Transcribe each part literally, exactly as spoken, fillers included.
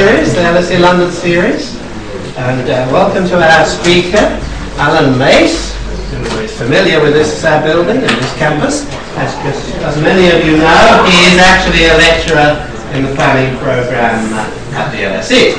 series, the L S E London series, and uh, welcome to our speaker, Alan Mace, who is familiar with this uh, building and this campus. As, as many of you know, he is actually a lecturer in the planning programme uh, at the L S E.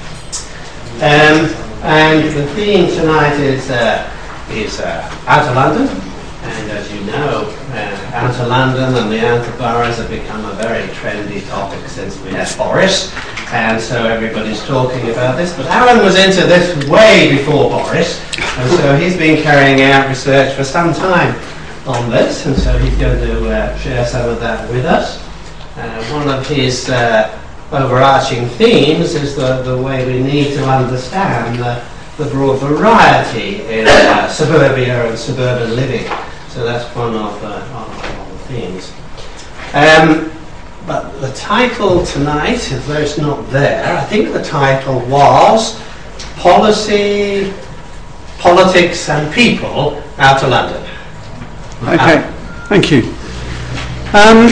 Um, and the theme tonight is, uh, is uh, Outer London. And as you know, uh, Outer London and the outer boroughs have become a very trendy topic since we had Boris, and so everybody's talking about this. But Alan was into this way before Boris, and so he's been carrying out research for some time on this, and so he's going to uh, share some of that with us. Uh, one of his uh, overarching themes is the, the way we need to understand the, the broad variety in uh, suburbia and suburban living. So that's one of, uh, of the themes. Um, but the title tonight, though it's not there, I think the title was Policy, Politics and People, Outer London. Okay, um, thank you. Um,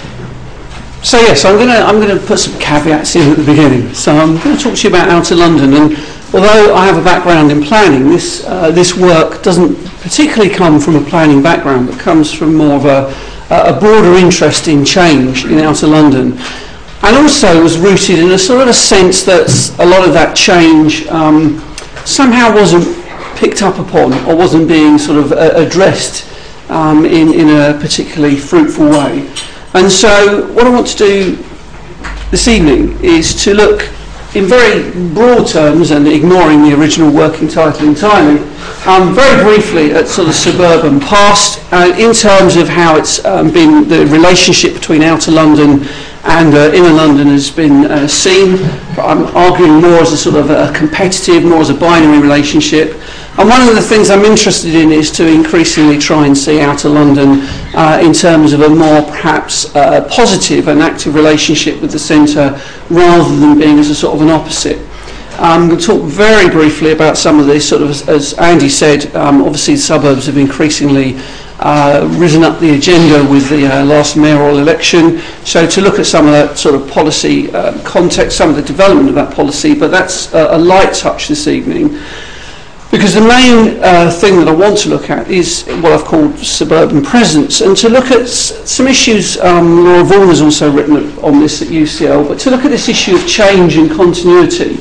so yes, I'm going to I'm going to put some caveats in at the beginning. So I'm going to talk to you about Outer London, and although I have a background in planning, this uh, this work doesn't particularly come from a planning background, but comes from more of a, a broader interest in change in Outer London, and also was rooted in a sort of a sense that a lot of that change um, somehow wasn't picked up upon or wasn't being sort of uh, addressed um, in, in a particularly fruitful way. And so what I want to do this evening is to look in very broad terms, and ignoring the original working title entirely, um, very briefly at sort of suburban past, uh, in terms of how it's um, been, the relationship between Outer London and uh, Inner London has been uh, seen. I'm arguing more as a sort of a competitive, more as a binary relationship. And one of the things I'm interested in is to increasingly try and see Outer London uh, in terms of a more perhaps uh, positive and active relationship with the centre, rather than being as a sort of an opposite. I'm going to talk very briefly about some of this, sort of as, as Andy said, um, obviously the suburbs have increasingly uh, risen up the agenda with the uh, last mayoral election, so to look at some of that sort of policy uh, context, some of the development of that policy, but that's a, a light touch this evening. Because the main uh, thing that I want to look at is what I've called suburban presence, and to look at s- some issues, um, Laura Vaughan has also written on this at U C L, but to look at this issue of change and continuity,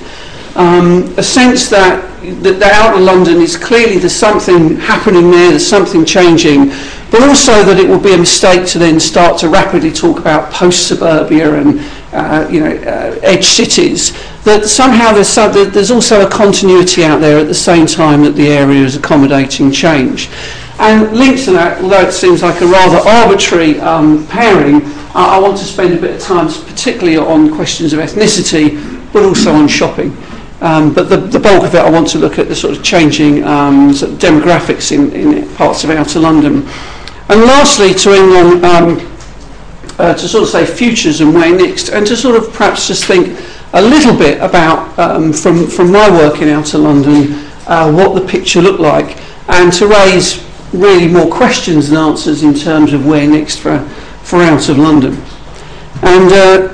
um, a sense that, that the Outer London is clearly there's something happening there, there's something changing, but also that it would be a mistake to then start to rapidly talk about post-suburbia and uh, you know, uh, edge cities, that somehow there's, some, there's also a continuity out there at the same time that the area is accommodating change. And linked to that, although it seems like a rather arbitrary um, pairing, uh, I want to spend a bit of time particularly on questions of ethnicity, but also on shopping. Um, but the, the bulk of it, I want to look at the sort of changing um, sort of demographics in, in parts of Outer London. And lastly, to end on, um, uh, to sort of say futures and where next, and to sort of perhaps just think a little bit about, um, from, from my work in Outer London, uh, what the picture looked like, and to raise really more questions than answers in terms of where next for, for Out of London. And uh,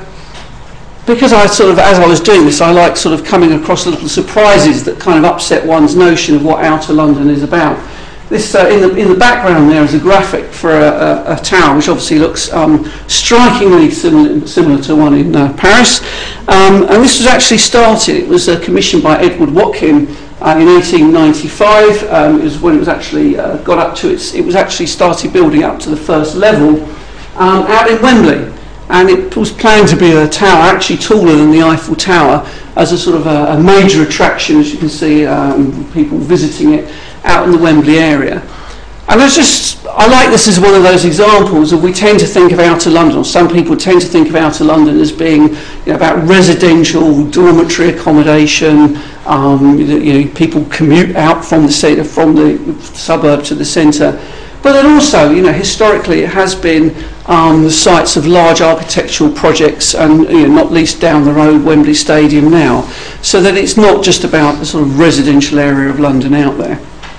because I sort of, as I was doing this, I like sort of coming across little surprises that kind of upset one's notion of what Outer London is about. This uh, in the in the background there is a graphic for a, a, a tower, which obviously looks um, strikingly similar similar to one in uh, Paris. Um, and this was actually started. It was uh, commissioned by Edward Watkin uh, in eighteen ninety-five. Um, it was when it was actually uh, got up to its. It was actually started building up to the first level um, out in Wembley. And it was planned to be a tower actually taller than the Eiffel Tower, as a sort of a, a major attraction, as you can see, um, people visiting it out in the Wembley area. And I just, I like this as one of those examples of we tend to think of Outer London, or some people tend to think of Outer London as being, you know, about residential dormitory accommodation. Um, you know, people commute out from the centre, from the suburb to the centre. But then also, you know, historically it has been um, the sites of large architectural projects, and you know, not least down the road, Wembley Stadium now, so that it's not just about the sort of residential area of London out there.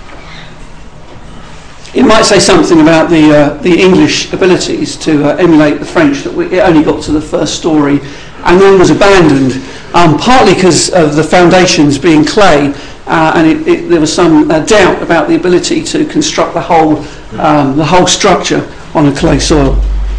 It might say something about the uh, the English abilities to uh, emulate the French, that we, it only got to the first story and then was abandoned, um, partly because of the foundations being clay, uh, and it, it, there was some uh, doubt about the ability to construct the whole, um, the whole structure on a clay soil.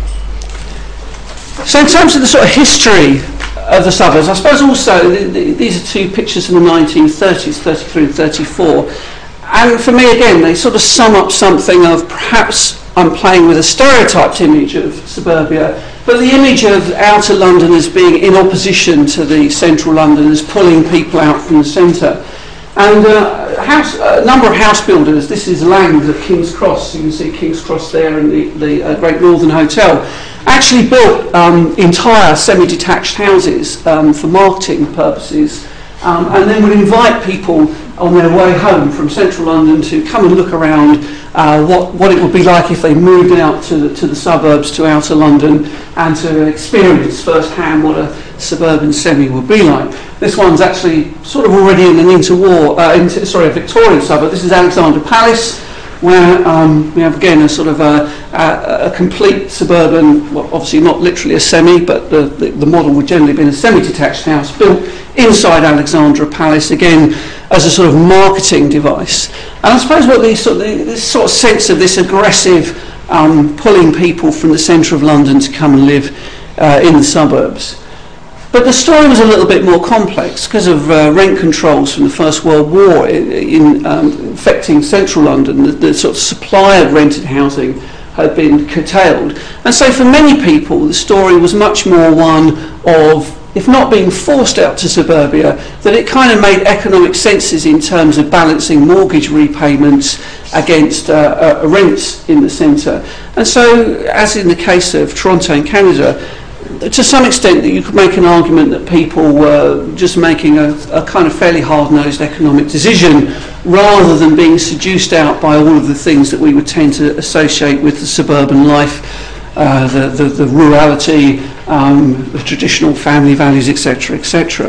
So in terms of the sort of history of the suburbs, I suppose also the, the, these are two pictures from the nineteen thirties, thirty-three and thirty-four, and for me again they sort of sum up something of perhaps I'm playing with a stereotyped image of suburbia, but the image of outer London as being in opposition to the central London, as pulling people out from the centre. And uh, house, a number of house builders, this is Lang's at King's Cross, you can see King's Cross there in the, the uh, Great Northern Hotel, actually built um, entire semi-detached houses um, for marketing purposes, um, and then would invite people on their way home from central London to come and look around uh, what, what it would be like if they moved out to the, to the suburbs, to outer London, and to experience firsthand what a suburban semi would be like. This one's actually sort of already in an interwar, uh, into, sorry, a Victorian suburb. This is Alexandra Palace, where um, we have again a sort of a, a, a complete suburban, well, obviously not literally a semi, but the, the, the model would generally have been a semi-detached house built inside Alexandra Palace, again as a sort of marketing device. And I suppose what the sort of, the, this sort of sense of this aggressive um, pulling people from the centre of London to come and live uh, in the suburbs. But the story was a little bit more complex because of uh, rent controls from the First World War in, in um, affecting central London. The, the sort of supply of rented housing had been curtailed. And so for many people, the story was much more one of, if not being forced out to suburbia, that it kind of made economic senses in terms of balancing mortgage repayments against uh, uh, rents in the centre. And so, as in the case of Toronto and Canada, to some extent that you could make an argument that people were just making a, a kind of fairly hard-nosed economic decision rather than being seduced out by all of the things that we would tend to associate with the suburban life, uh, the, the, the rurality, um, the traditional family values, et cetera, et cetera.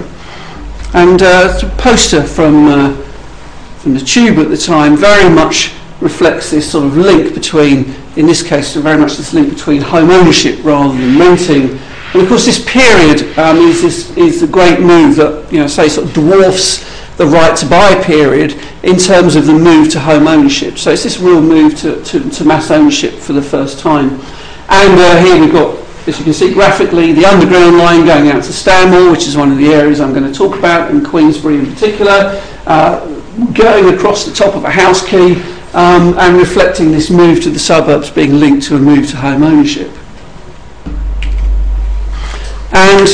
And uh, the poster from, uh, from the Tube at the time very much reflects this sort of link between, in this case, very much this link between home ownership rather than renting. And of course, this period um, is this is the great move that, you know, say sort of dwarfs the right to buy period in terms of the move to home ownership. So it's this real move to, to, to mass ownership for the first time. And uh, here we've got, as you can see graphically, the Underground line going out to Stanmore, which is one of the areas I'm going to talk about, in Queensbury in particular, uh, going across the top of a house key um, and reflecting this move to the suburbs being linked to a move to home ownership. And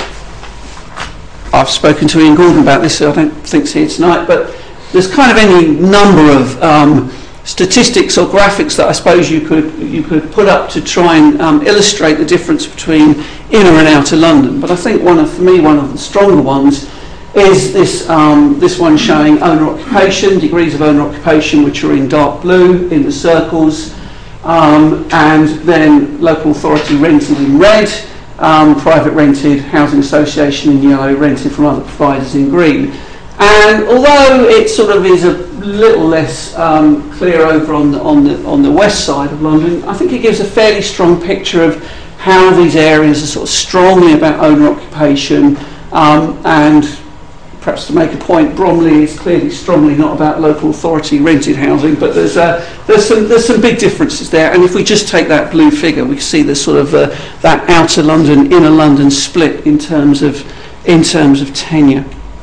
I've spoken to Ian Gordon about this, so I don't think he's here tonight, but there's kind of any number of um, statistics or graphics that I suppose you could you could put up to try and um, illustrate the difference between inner and outer London. But I think one of, for me, one of the stronger ones is this um, this one showing owner occupation, degrees of owner occupation, which are in dark blue in the circles, um, and then local authority rental in red. Um, private rented, housing association in yellow, rented from other providers in green. And although it sort of is a little less um, clear over on the, on the on the west side of London, I think it gives a fairly strong picture of how these areas are sort of strongly about owner occupation, um, and perhaps to make a point, Bromley is clearly strongly not about local authority rented housing, but there's uh, there's some there's some big differences there. And if we just take that blue figure, we can see there's sort of uh, that outer London, inner London split in terms of in terms of tenure.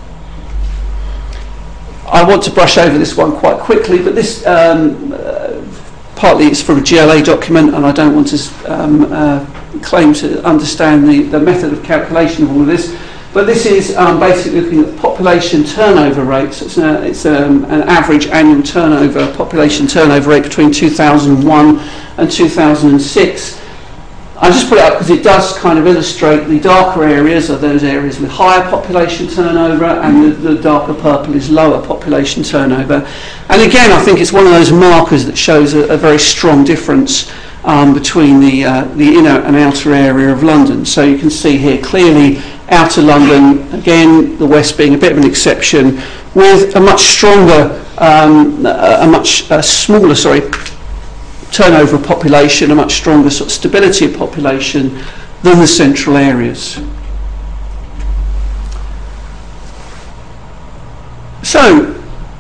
I want to brush over this one quite quickly, but this um, uh, partly it's from a G L A document, and I don't want to um, uh, claim to understand the, the method of calculation of all of this. But this is um, basically looking at population turnover rates. It's, a, it's um, an average annual turnover, population turnover rate between two thousand one and two thousand six. I just put it up because it does kind of illustrate the darker areas are those areas with higher population turnover, and the, the darker purple is lower population turnover. And again, I think it's one of those markers that shows a, a very strong difference um, between the, uh, the inner and outer area of London. So you can see here clearly outer London, again, the west being a bit of an exception, with a much stronger, um, a much uh, smaller, sorry, turnover of population, a much stronger sort of stability of population than the central areas. So,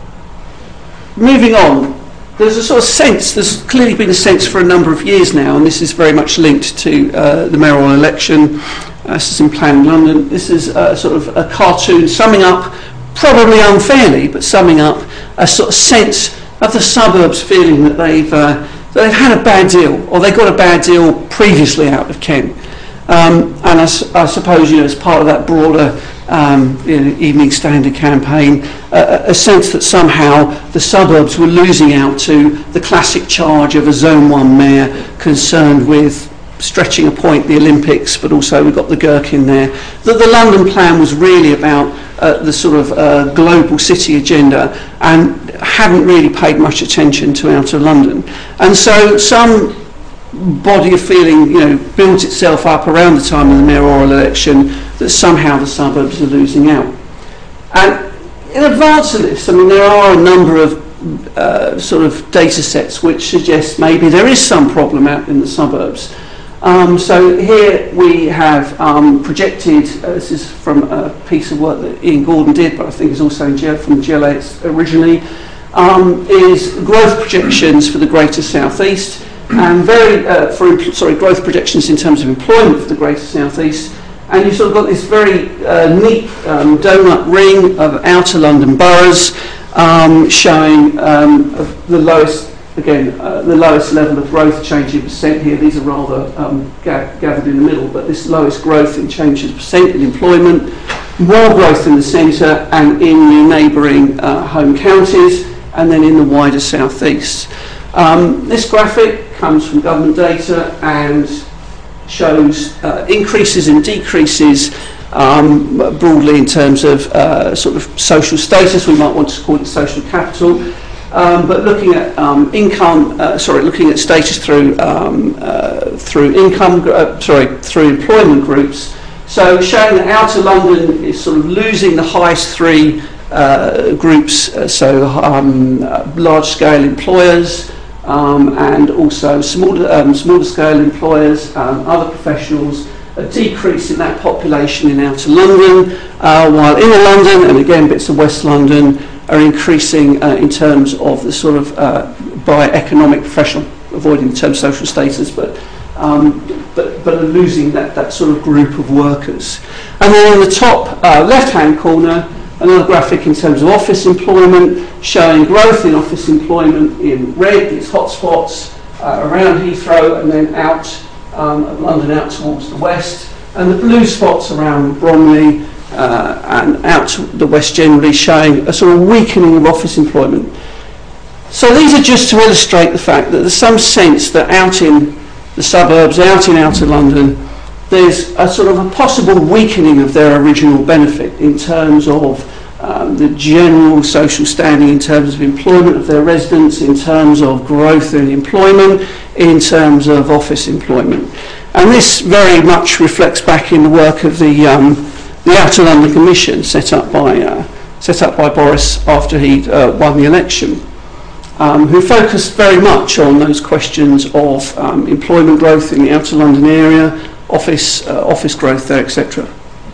moving on, there's a sort of sense, there's clearly been a sense for a number of years now, and this is very much linked to uh, the mayoral election. Uh, this is in Planning London. This is uh, sort of a cartoon summing up, probably unfairly, but summing up a sort of sense of the suburbs feeling that they've, uh, that they've had a bad deal, or they got a bad deal previously out of Kent. Um, and I, su- I suppose, you know, as part of that broader um, you know, Evening Standard campaign, uh, a sense that somehow the suburbs were losing out to the classic charge of a Zone one mayor concerned with stretching a point, the Olympics, but also we've got the Gherkin there. That the London plan was really about uh, the sort of uh, global city agenda and hadn't really paid much attention to outer London. And so some body of feeling, you know, builds itself up around the time of the mayoral election that somehow the suburbs are losing out. And in advance of this, I mean, there are a number of uh, sort of data sets which suggest maybe there is some problem out in the suburbs. Um, so here we have um, projected, uh, this is from a piece of work that Ian Gordon did, but I think is also in G- from G L A originally, um, is growth projections for the Greater South East. And very, uh, for sorry, growth projections in terms of employment for the Greater South East, and you've sort of got this very uh, neat um, donut ring of outer London boroughs um, showing um, of the lowest, again, uh, the lowest level of growth change in percent here. These are rather um, ga- gathered in the middle, but this lowest growth in change in percent in employment, more growth in the centre and in the neighbouring uh, home counties, and then in the wider South East. Um, this graphic comes from government data and shows uh, increases and decreases um, broadly in terms of uh, sort of social status. We might want to call it social capital, um, but looking at um, income, uh, sorry, looking at status through um, uh, through income, uh, sorry, through employment groups. So showing that outer London is sort of losing the highest three uh, groups. Uh, so um, uh, large-scale employers. Um, and also smaller, um, smaller scale employers, um, other professionals, a decrease in that population in outer London, uh, while inner London, and again bits of West London, are increasing uh, in terms of the sort of uh, by economic professional, avoiding the term social status, but, um, but, but are losing that, that sort of group of workers. And then in the top uh, left-hand corner, another graphic in terms of office employment, showing growth in office employment in red, these hotspots uh, around Heathrow and then out um, of London out towards the west, and the blue spots around Bromley uh, and out to the west generally, showing a sort of weakening of office employment. So these are just to illustrate the fact that there's some sense that out in the suburbs, out in outer London, there's a sort of a possible weakening of their original benefit in terms of um, the general social standing, in terms of employment of their residents, in terms of growth in employment, in terms of office employment. And this very much reflects back in the work of the um, the Outer London Commission set up by uh, set up by Boris after he uh, won the election, um, who focused very much on those questions of um, employment growth in the Outer London area, office uh, office growth there, et cetera.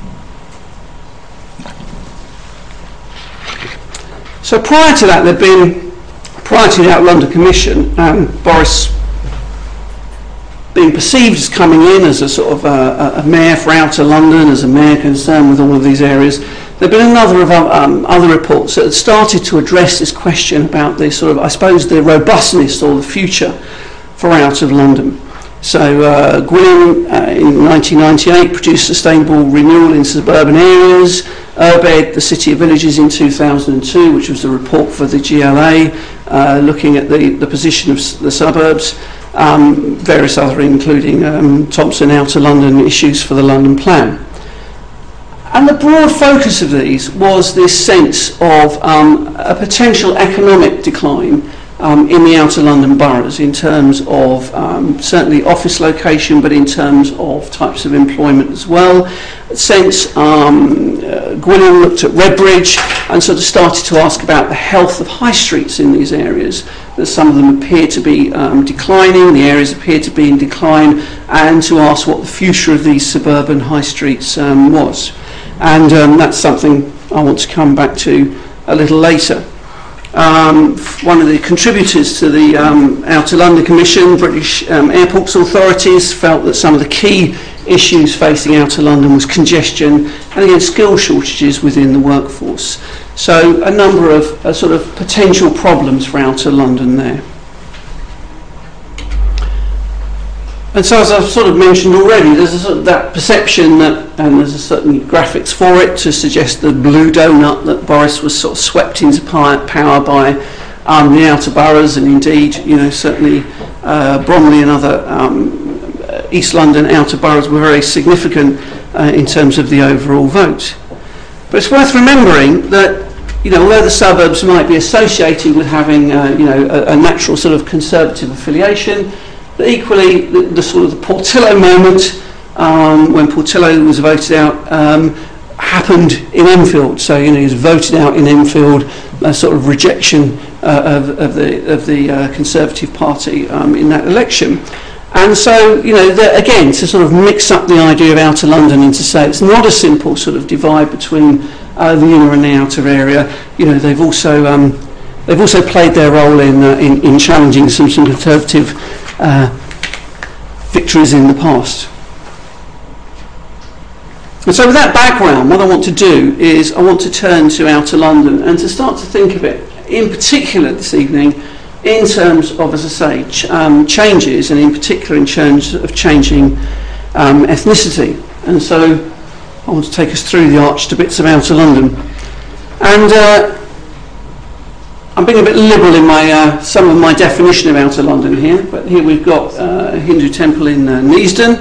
So prior to that, there'd been, prior to the Outer London Commission, um, Boris being perceived as coming in as a sort of a, a mayor for Outer London, as a mayor concerned with all of these areas. There'd been another of um, other reports that had started to address this question about the sort of, I suppose, the robustness or the future for out of London. So uh, Gwynn uh, in nineteen ninety-eight produced Sustainable Renewal in Suburban Areas, Urbed, the City of Villages in two thousand two, which was a report for the G L A, uh, looking at the, the position of the suburbs, um, various other, including um, Thompson Outer London issues for the London Plan. And the broad focus of these was this sense of um, a potential economic decline Um, in the outer London boroughs in terms of um, certainly office location, but in terms of types of employment as well. Since um, uh, Gwynn looked at Redbridge and sort of started to ask about the health of high streets in these areas, that some of them appear to be um, declining, the areas appear to be in decline, and to ask what the future of these suburban high streets um, was. And um, that's something I want to come back to a little later. Um, one of the contributors to the um, Outer London Commission, British um, Airports Authorities, felt that some of the key issues facing Outer London was congestion and again skill shortages within the workforce. So a number of uh, sort of potential problems for Outer London there. And so, as I've sort of mentioned already, there's a sort of that perception that, and there's a certain graphics for it to suggest the blue donut that Boris was sort of swept into power by um, the outer boroughs, and indeed, you know, certainly uh, Bromley and other um, East London outer boroughs were very significant uh, in terms of the overall vote. But it's worth remembering that, you know, although the suburbs might be associated with having, uh, you know, a, a natural sort of conservative affiliation, but equally, the, the sort of the Portillo moment, um, when Portillo was voted out, um, happened in Enfield. So, you know, he was voted out in Enfield, a sort of rejection uh, of, of the of the uh, Conservative Party um, in that election. And so, you know, the, again, to sort of mix up the idea of Outer London and to say it's not a simple sort of divide between uh, the inner and the outer area. You know, they've also um, they've also played their role in uh, in, in challenging some, some Conservative Uh, victories in the past. And so with that background, what I want to do is I want to turn to Outer London and to start to think of it in particular this evening in terms of, as I say, ch um, changes, and in particular in terms of changing um, ethnicity. And so I want to take us through the arched bits of Outer London. And uh, I'm being a bit liberal in my uh, some of my definition of Outer London here, but here we've got uh, a Hindu temple in uh, Neasden,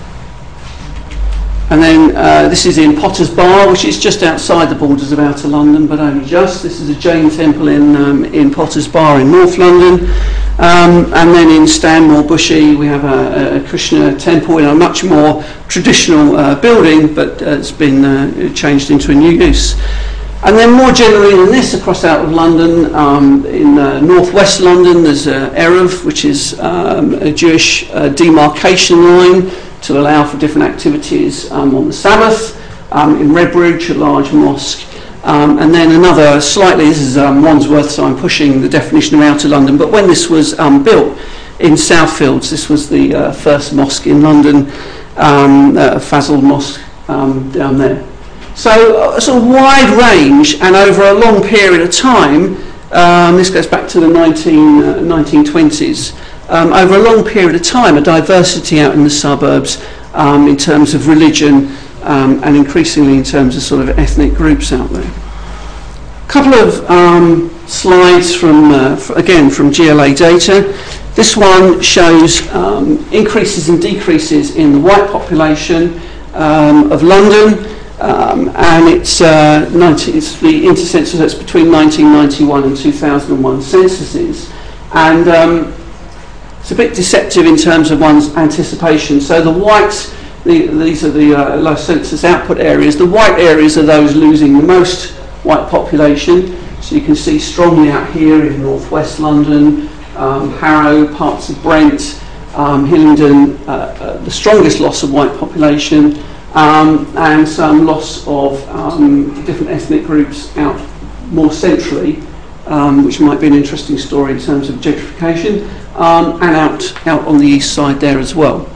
and then uh, this is in Potter's Bar, which is just outside the borders of Outer London, but only just. This is a Jain temple in um, in Potter's Bar in North London, um, and then in Stanmore Bushey we have a, a Krishna temple in a much more traditional uh, building, but uh, it's been uh, changed into a new use. And then more generally than this, across out of London, um, in uh, northwest London, there's uh, Erev, which is um, a Jewish uh, demarcation line to allow for different activities um, on the Sabbath. Um, in Redbridge, a large mosque. Um, and then another slightly, this is um, Wandsworth, so I'm pushing the definition of Outer London, but when this was um, built in Southfields, this was the uh, first mosque in London, um, uh, Fazl Mosque um, down there. So a sort of wide range, and over a long period of time, um, this goes back to the nineteen twenties, um, over a long period of time, a diversity out in the suburbs um, in terms of religion um, and increasingly in terms of sort of ethnic groups out there. A couple of um, slides from, uh, again, from G L A data. This one shows um, increases and decreases in the white population um, of London. Um, and it's, uh, ninety, it's the intercensus that's between nineteen ninety-one and two thousand one censuses, and um, it's a bit deceptive in terms of one's anticipation. So the white, the, these are the uh, low census output areas. The white areas are those losing the most white population. So you can see strongly out here in northwest London, um, Harrow, parts of Brent, um, Hillingdon, uh, uh, the strongest loss of white population. Um, and some loss of um, different ethnic groups out more centrally, um, which might be an interesting story in terms of gentrification, um, and out, out on the east side there as well.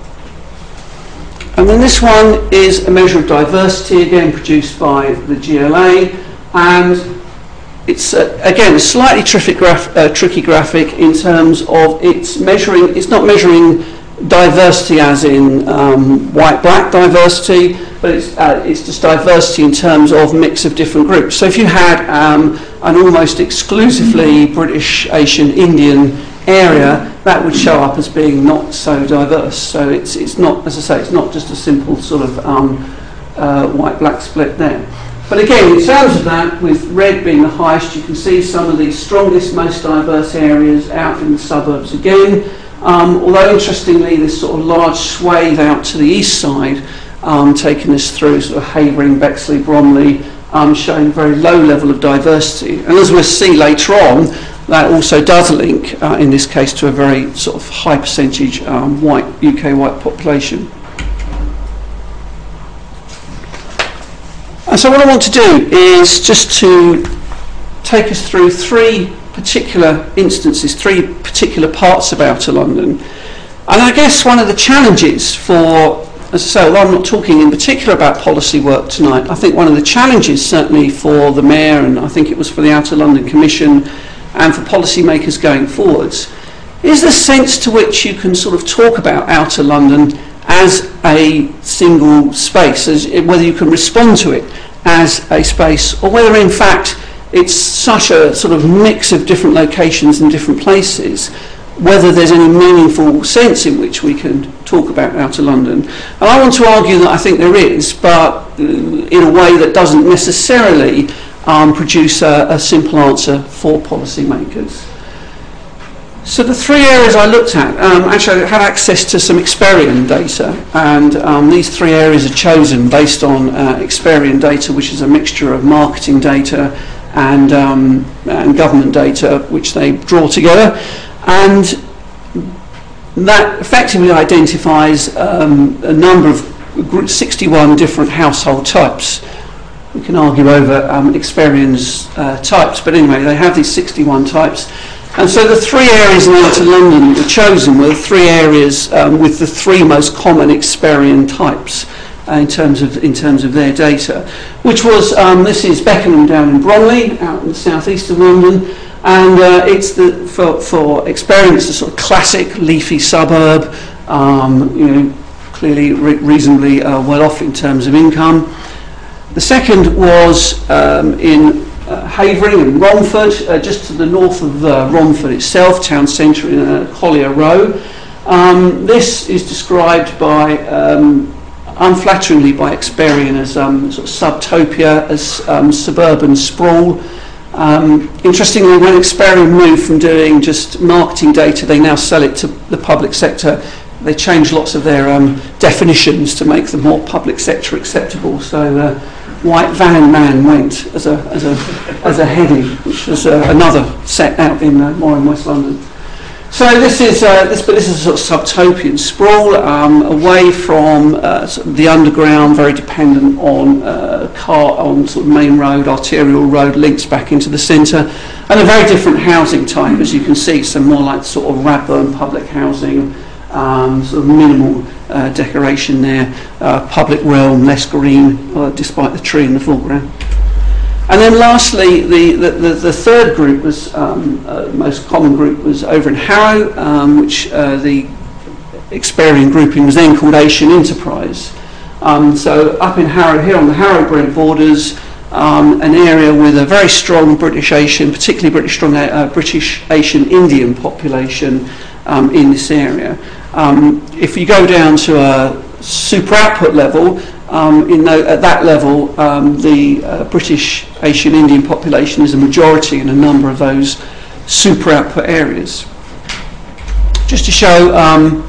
And then this one is a measure of diversity, again produced by the G L A, and it's uh, again a slightly tricky, graph, uh, tricky graphic in terms of it's measuring, it's not measuring diversity as in um, white-black diversity, but it's, uh, it's just diversity in terms of mix of different groups. So if you had um, an almost exclusively British, Asian, Indian area, that would show up as being not so diverse. So it's, it's not, as I say, it's not just a simple sort of um, uh, white-black split there. But again, in terms of that, with red being the highest, you can see some of the strongest, most diverse areas out in the suburbs again. Um, although interestingly, this sort of large swathe out to the east side, um, taking us through sort of Havering, Bexley, Bromley, um, showing very low level of diversity. And as we'll see later on, that also does link, uh, in this case, to a very sort of high percentage um, white U K white population. And so what I want to do is just to take us through three particular instances, three particular parts of Outer London. And I guess one of the challenges for, as I say, although I'm not talking in particular about policy work tonight, I think one of the challenges certainly for the Mayor, and I think it was for the Outer London Commission and for policymakers going forwards, is the sense to which you can sort of talk about Outer London as a single space, as whether you can respond to it as a space, or whether in fact it's such a sort of mix of different locations and different places, whether there's any meaningful sense in which we can talk about Outer London. And I want to argue that I think there is, but in a way that doesn't necessarily um, produce a, a simple answer for policymakers. So the three areas I looked at, um, actually I had access to some Experian data, and um, these three areas are chosen based on uh, Experian data, which is a mixture of marketing data and, um, and government data, which they draw together. And that effectively identifies um, a number of sixty-one different household types. We can argue over um, Experian's uh, types, but anyway, they have these sixty-one types. And so the three areas in Outer London that were chosen were the three areas um, with the three most common Experian types uh, in terms of in terms of their data, which was um, this is Beckenham down in Bromley, out in the southeast of London. And uh, it's the for for Experian, it's a sort of classic leafy suburb, um, you know, clearly re- reasonably uh, well off in terms of income. The second was um, in uh, Havering and Romford, uh, just to the north of uh, Romford itself, town centre in uh, Collier Row. Um, this is described by um, unflatteringly by Experian as um, sort of subtopia, as um, suburban sprawl. Um, interestingly, when Experian moved from doing just marketing data, they now sell it to the public sector. They changed lots of their um, definitions to make them more public sector acceptable. So, uh, white van man went as a as a as a heading, which was uh, another set out in uh, more in West London. So this is uh, this, but this is a sort of subtopian sprawl, um, away from uh, sort of the underground, very dependent on uh, car, on sort of main road, arterial road links back into the centre, and a very different housing type, as you can see. So more like sort of Radburn public housing, um, sort of minimal uh, decoration there, uh, public realm, less green, uh, despite the tree in the foreground. And then lastly, the, the, the, the third group was, um, uh, most common group was over in Harrow, um, which uh, the Experian grouping was then called Asian Enterprise. Um, so up in Harrow, here on the Harrow-Brent borders, um, an area with a very strong British Asian, particularly British strong uh, British Asian Indian population um, in this area. Um, if you go down to a super output level, Um, in the, at that level, um, the uh, British Asian Indian population is a majority in a number of those super output areas. Just to show, um,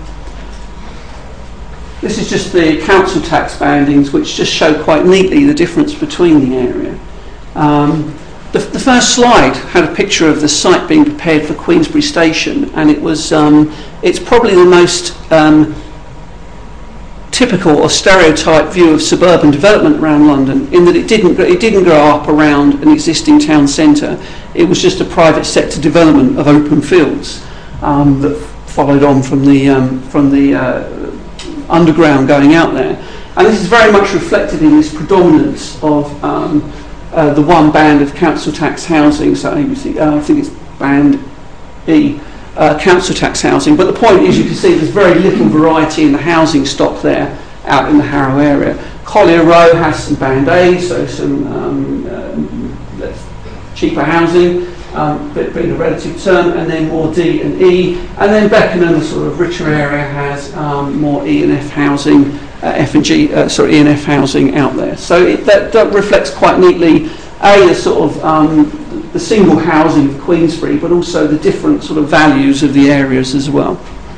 this is just the council tax bandings, which just show quite neatly the difference between the area. Um, the, the first slide had a picture of the site being prepared for Queensbury Station, and it was um, it's probably the most um, typical or stereotype view of suburban development around London, in that it didn't it didn't grow up around an existing town centre. It was just a private sector development of open fields um, that followed on from the um, from the uh, underground going out there. And this is very much reflected in this predominance of um, uh, the one band of council tax housing. So you see, uh, I think it's band E. Uh, council tax housing, but the point is, you can see there's very little variety in the housing stock there out in the Harrow area. Collier Row has some band A, so some um, uh, cheaper housing, um, but being a relative term, and then more D and E, and then Beckenham, the sort of richer area, has um, more E and F housing, uh, F and G, uh, sorry, E and F housing out there. So it, that, that reflects quite neatly A, the sort of um, the single housing of Queensbury, but also the different sort of values of the areas as well.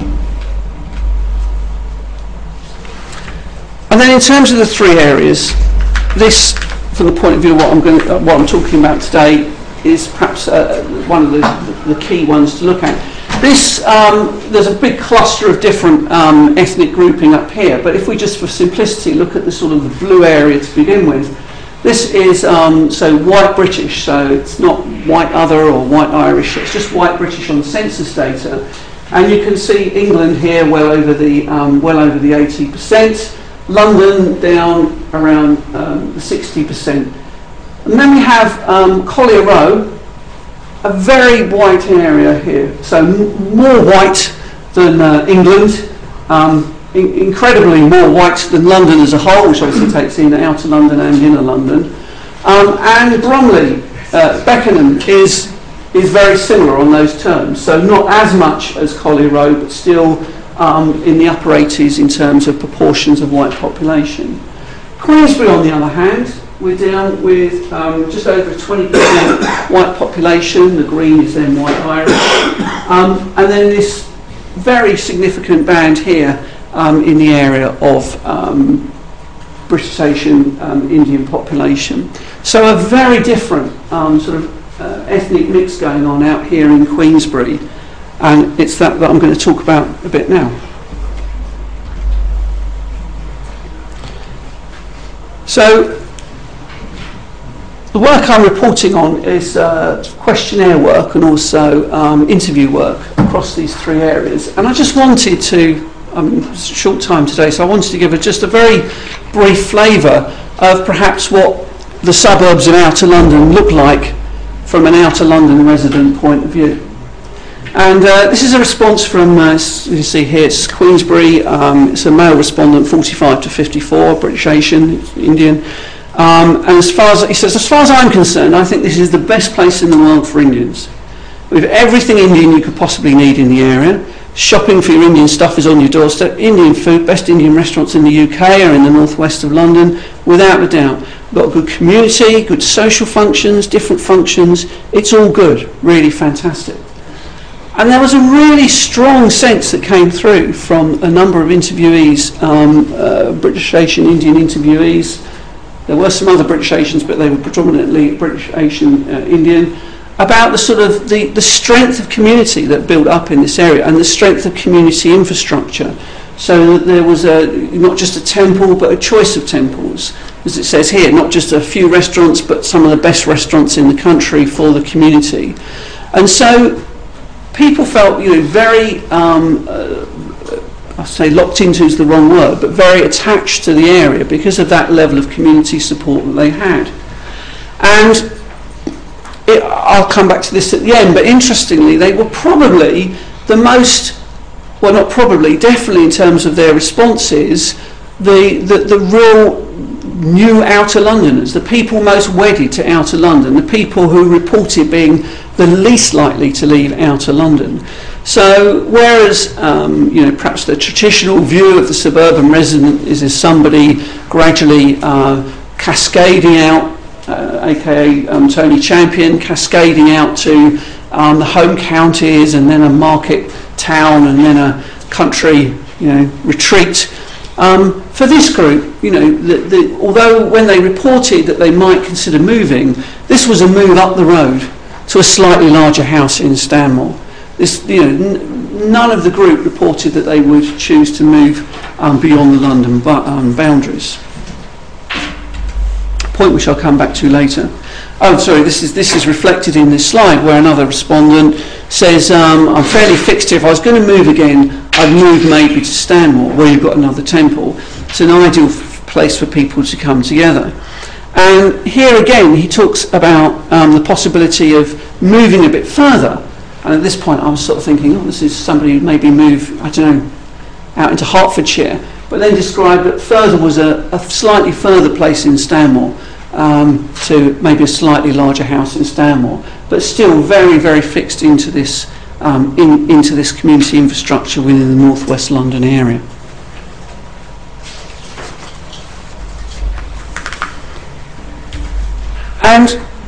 And then in terms of the three areas, this, from the point of view of what I'm going to, uh, what I'm talking about today, is perhaps uh, one of the, the, the key ones to look at. This, um, there's a big cluster of different um, ethnic grouping up here, but if we just, for simplicity, look at the sort of the blue area to begin with, This is um, so white British, so it's not white other or white Irish, it's just white British on the census data. And you can see England here well over the um, well over the eighty percent, London down around um, the sixty percent. And then we have um, Collier Row, a very white area here, so m- more white than uh, England, um, in- incredibly more white than London as a whole, which obviously takes in outer London and inner London. Um, and Bromley, uh, Beckenham is is very similar on those terms, so not as much as Collier Row, but still um, in the upper eighties in terms of proportions of white population. Queensbury, on the other hand, we're down with um, just over twenty percent white population. The green is then white Irish, um, and then this very significant band here um, in the area of um, British Asian um, Indian population. So a very different um, sort of uh, ethnic mix going on out here in Queensbury, and it's that that I'm going to talk about a bit now. So the work I'm reporting on is uh, questionnaire work and also um, interview work across these three areas. And I just wanted to, um, it's a short time today, so I wanted to give a, just a very brief flavour of perhaps what the suburbs of outer London look like from an outer London resident point of view. And uh, this is a response from, uh, you can see here, it's Queensbury. Um, it's a male respondent, forty-five to fifty-four, British Asian, Indian. Um, and as far as he says, as far as I'm concerned, I think this is the best place in the world for Indians. With everything Indian you could possibly need in the area. Shopping for your Indian stuff is on your doorstep. Indian food, best Indian restaurants in the U K are in the northwest of London, without a doubt. We've got a good community, good social functions, different functions. It's all good, really fantastic. And there was a really strong sense that came through from a number of interviewees, um, uh, British Asian Indian interviewees. There were some other British Asians, but they were predominantly British Asian uh, Indian, about the sort of the, the strength of community that built up in this area and the strength of community infrastructure. So that there was a, not just a temple, but a choice of temples. As it says here, not just a few restaurants, but some of the best restaurants in the country for the community. And so people felt, you know, very, um, uh, I say locked into is the wrong word, but very attached to the area because of that level of community support that they had. And it, I'll come back to this at the end, but interestingly, they were probably the most, well not probably, definitely in terms of their responses, the, the, the real new outer Londoners, the people most wedded to outer London, the people who reported being the least likely to leave outer London. So whereas um, you know, perhaps the traditional view of the suburban resident is as somebody gradually uh, cascading out, uh, aka um, Tony Champion, cascading out to um, the home counties and then a market town and then a country, you know, retreat. Um, for this group, you know, the, the, although when they reported that they might consider moving, this was a move up the road to a slightly larger house in Stanmore. This, you know, n- none of the group reported that they would choose to move um, beyond the London bu- um, boundaries. A point which I'll come back to later. Oh, sorry, this is this is reflected in this slide where another respondent says, um, I'm fairly fixed here. If I was going to move again, I'd move maybe to Stanmore, where you've got another temple. It's an ideal f- place for people to come together. And here again, he talks about um, the possibility of moving a bit further. And at this point, I was sort of thinking, oh, this is somebody who maybe move, I don't know, out into Hertfordshire. But then described that further was a, a slightly further place in Stanmore, um, to maybe a slightly larger house in Stanmore, but still very, very fixed into this um, in, into this community infrastructure within the northwest London area. And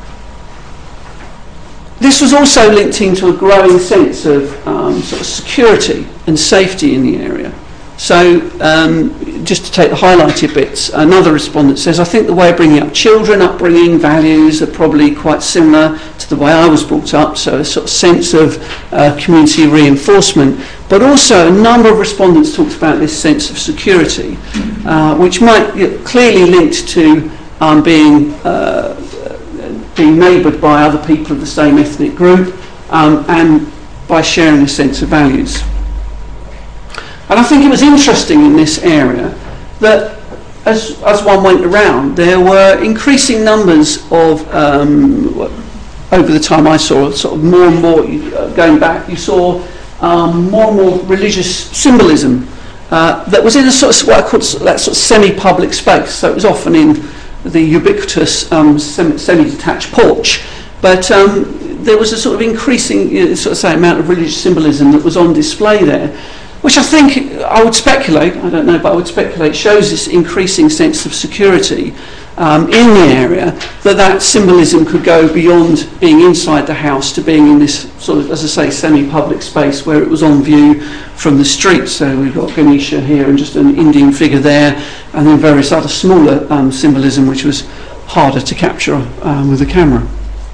this was also linked into a growing sense of um, sort of security and safety in the area. So um, just to take the highlighted bits, another respondent says, I think the way of bringing up children, upbringing, values are probably quite similar to the way I was brought up, so a sort of sense of uh, community reinforcement. But also a number of respondents talked about this sense of security, uh, which might get clearly linked to um, being uh, being neighboured by other people of the same ethnic group, um, and by sharing a sense of values. And I think it was interesting in this area that as, as one went around, there were increasing numbers of, um, over the time I saw, sort of more and more, uh, going back, you saw um, more and more religious symbolism uh, that was in a sort of, what I call that sort of semi-public space. So it was often in the ubiquitous um, semi- semi-detached porch. But um, there was a sort of increasing, you know, sort of say, amount of religious symbolism that was on display there, which I think, I would speculate, I don't know, but I would speculate, shows this increasing sense of security um, in the area, that that symbolism could go beyond being inside the house to being in this sort of, as I say, semi-public space where it was on view from the street. So we've got Ganesha here and just an Indian figure there, and then various other smaller um, symbolism which was harder to capture um, with the camera.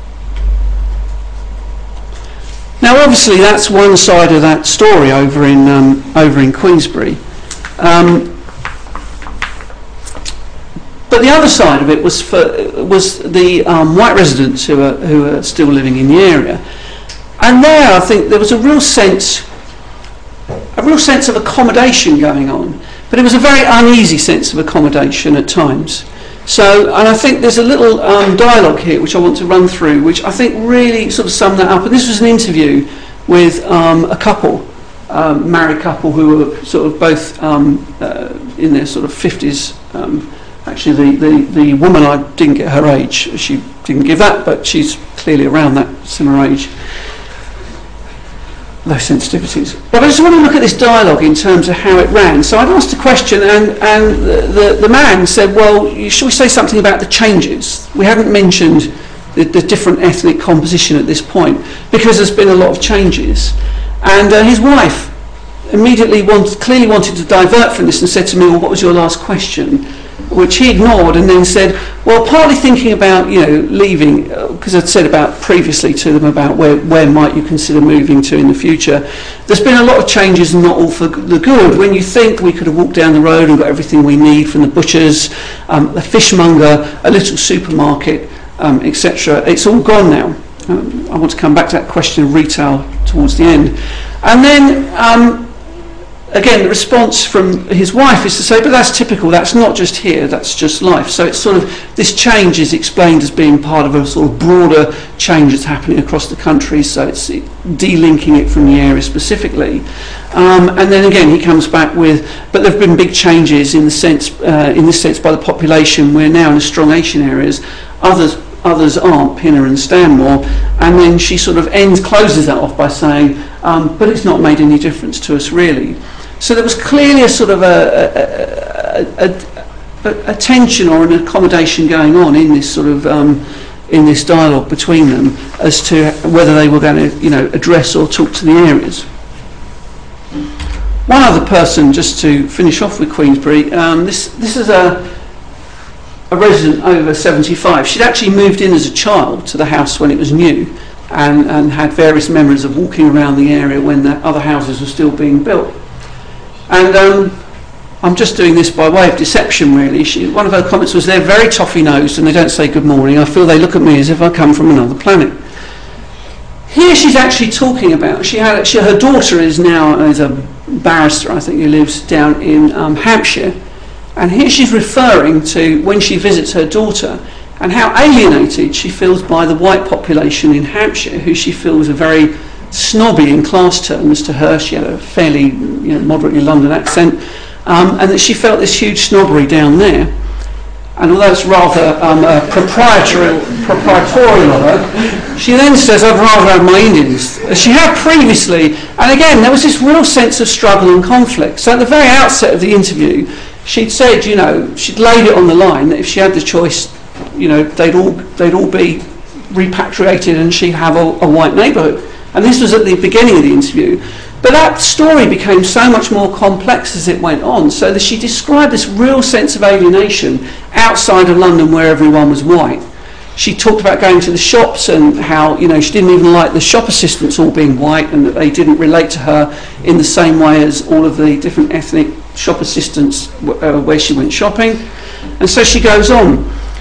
Now, obviously, that's one side of that story over in um, over in Queensbury, um, but the other side of it was for was the um, white residents who are who are still living in the area, and there I think there was a real sense, a real sense of accommodation going on, but it was a very uneasy sense of accommodation at times. So, and I think there's a little um, dialogue here which I want to run through, which I think really sort of sum that up. And this was an interview with um, a couple, um, married couple who were sort of both um, uh, in their sort of fifties. Um, actually, the, the, the woman, I didn't get her age. She didn't give that, but she's clearly around that similar age. Those sensitivities. But I just want to look at this dialogue in terms of how it ran. So I'd asked a question, and, and the, the, the man said, well, shall we say something about the changes? We haven't mentioned the, the different ethnic composition at this point, because there's been a lot of changes. And uh, his wife immediately wanted, clearly wanted to divert from this and said to me, well, what was your last question? Which he ignored, and then said, well, partly thinking about, you know, leaving, because uh, I'd said about previously to them about where, where might you consider moving to in the future. There's been a lot of changes, and not all for the good. When you think we could have walked down the road and got everything we need from the butchers, um, a fishmonger, a little supermarket, um, et cetera, it's all gone now. Um, I want to come back to that question of retail towards the end. And then, um, again, the response from his wife is to say, but that's typical, that's not just here, that's just life. So it's sort of, this change is explained as being part of a sort of broader change that's happening across the country, so it's delinking it from the area specifically. Um, and then again, he comes back with, but there have been big changes in the sense, uh, in this sense by the population. We're now in the strong Asian areas, others others aren't, Pinner and Stanmore. And then she sort of ends, closes that off by saying, um, but it's not made any difference to us really. So there was clearly a sort of a, a, a, a, a tension or an accommodation going on in this sort of um, in this dialogue between them as to whether they were going to, you know, address or talk to the areas. One other person, just to finish off with Queensbury, um, this this is a a resident over seventy-five. She'd actually moved in as a child to the house when it was new, and, and had various memories of walking around the area when the other houses were still being built. And um, I'm just doing this by way of deception, really. She, one of her comments was, they're very toffee-nosed and they don't say good morning. I feel they look at me as if I come from another planet. Here she's actually talking about, she had, she, her daughter is now is a barrister, I think, who lives down in um, Hampshire. And here she's referring to when she visits her daughter and how alienated she feels by the white population in Hampshire, who she feels are very snobby in class terms to her. She had a fairly, you know, moderately London accent, um, and that she felt this huge snobbery down there. And although it's rather um, uh, proprietary, proprietorial of her, she then says, I'd rather have my Indians. She had previously, and again, there was this real sense of struggle and conflict. So at the very outset of the interview, she'd said, you know, she'd laid it on the line that if she had the choice, you know, they'd all they'd all be repatriated and she'd have a, a white neighbourhood. And this was at the beginning of the interview. But that story became so much more complex as it went on, so that she described this real sense of alienation outside of London where everyone was white. She talked about going to the shops and how, you know, she didn't even like the shop assistants all being white and that they didn't relate to her in the same way as all of the different ethnic shop assistants uh, where she went shopping. And so she goes on.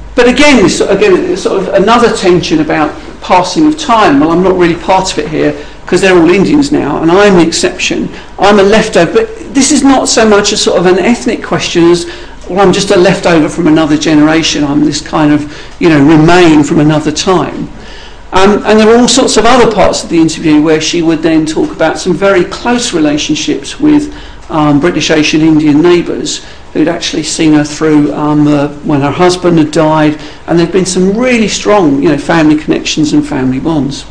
but again, this, again, sort of another tension about passing of time. Well, I'm not really part of it here because they're all Indians now, and I'm the exception. I'm a leftover, but this is not so much a sort of an ethnic question as, well, I'm just a leftover from another generation. I'm this kind of, you know, remain from another time. Um, and there are all sorts of other parts of the interview where she would then talk about some very close relationships with um, British Asian Indian neighbours who'd actually seen her through um, uh, when her husband had died, and there'd been some really strong, you know, family connections and family bonds.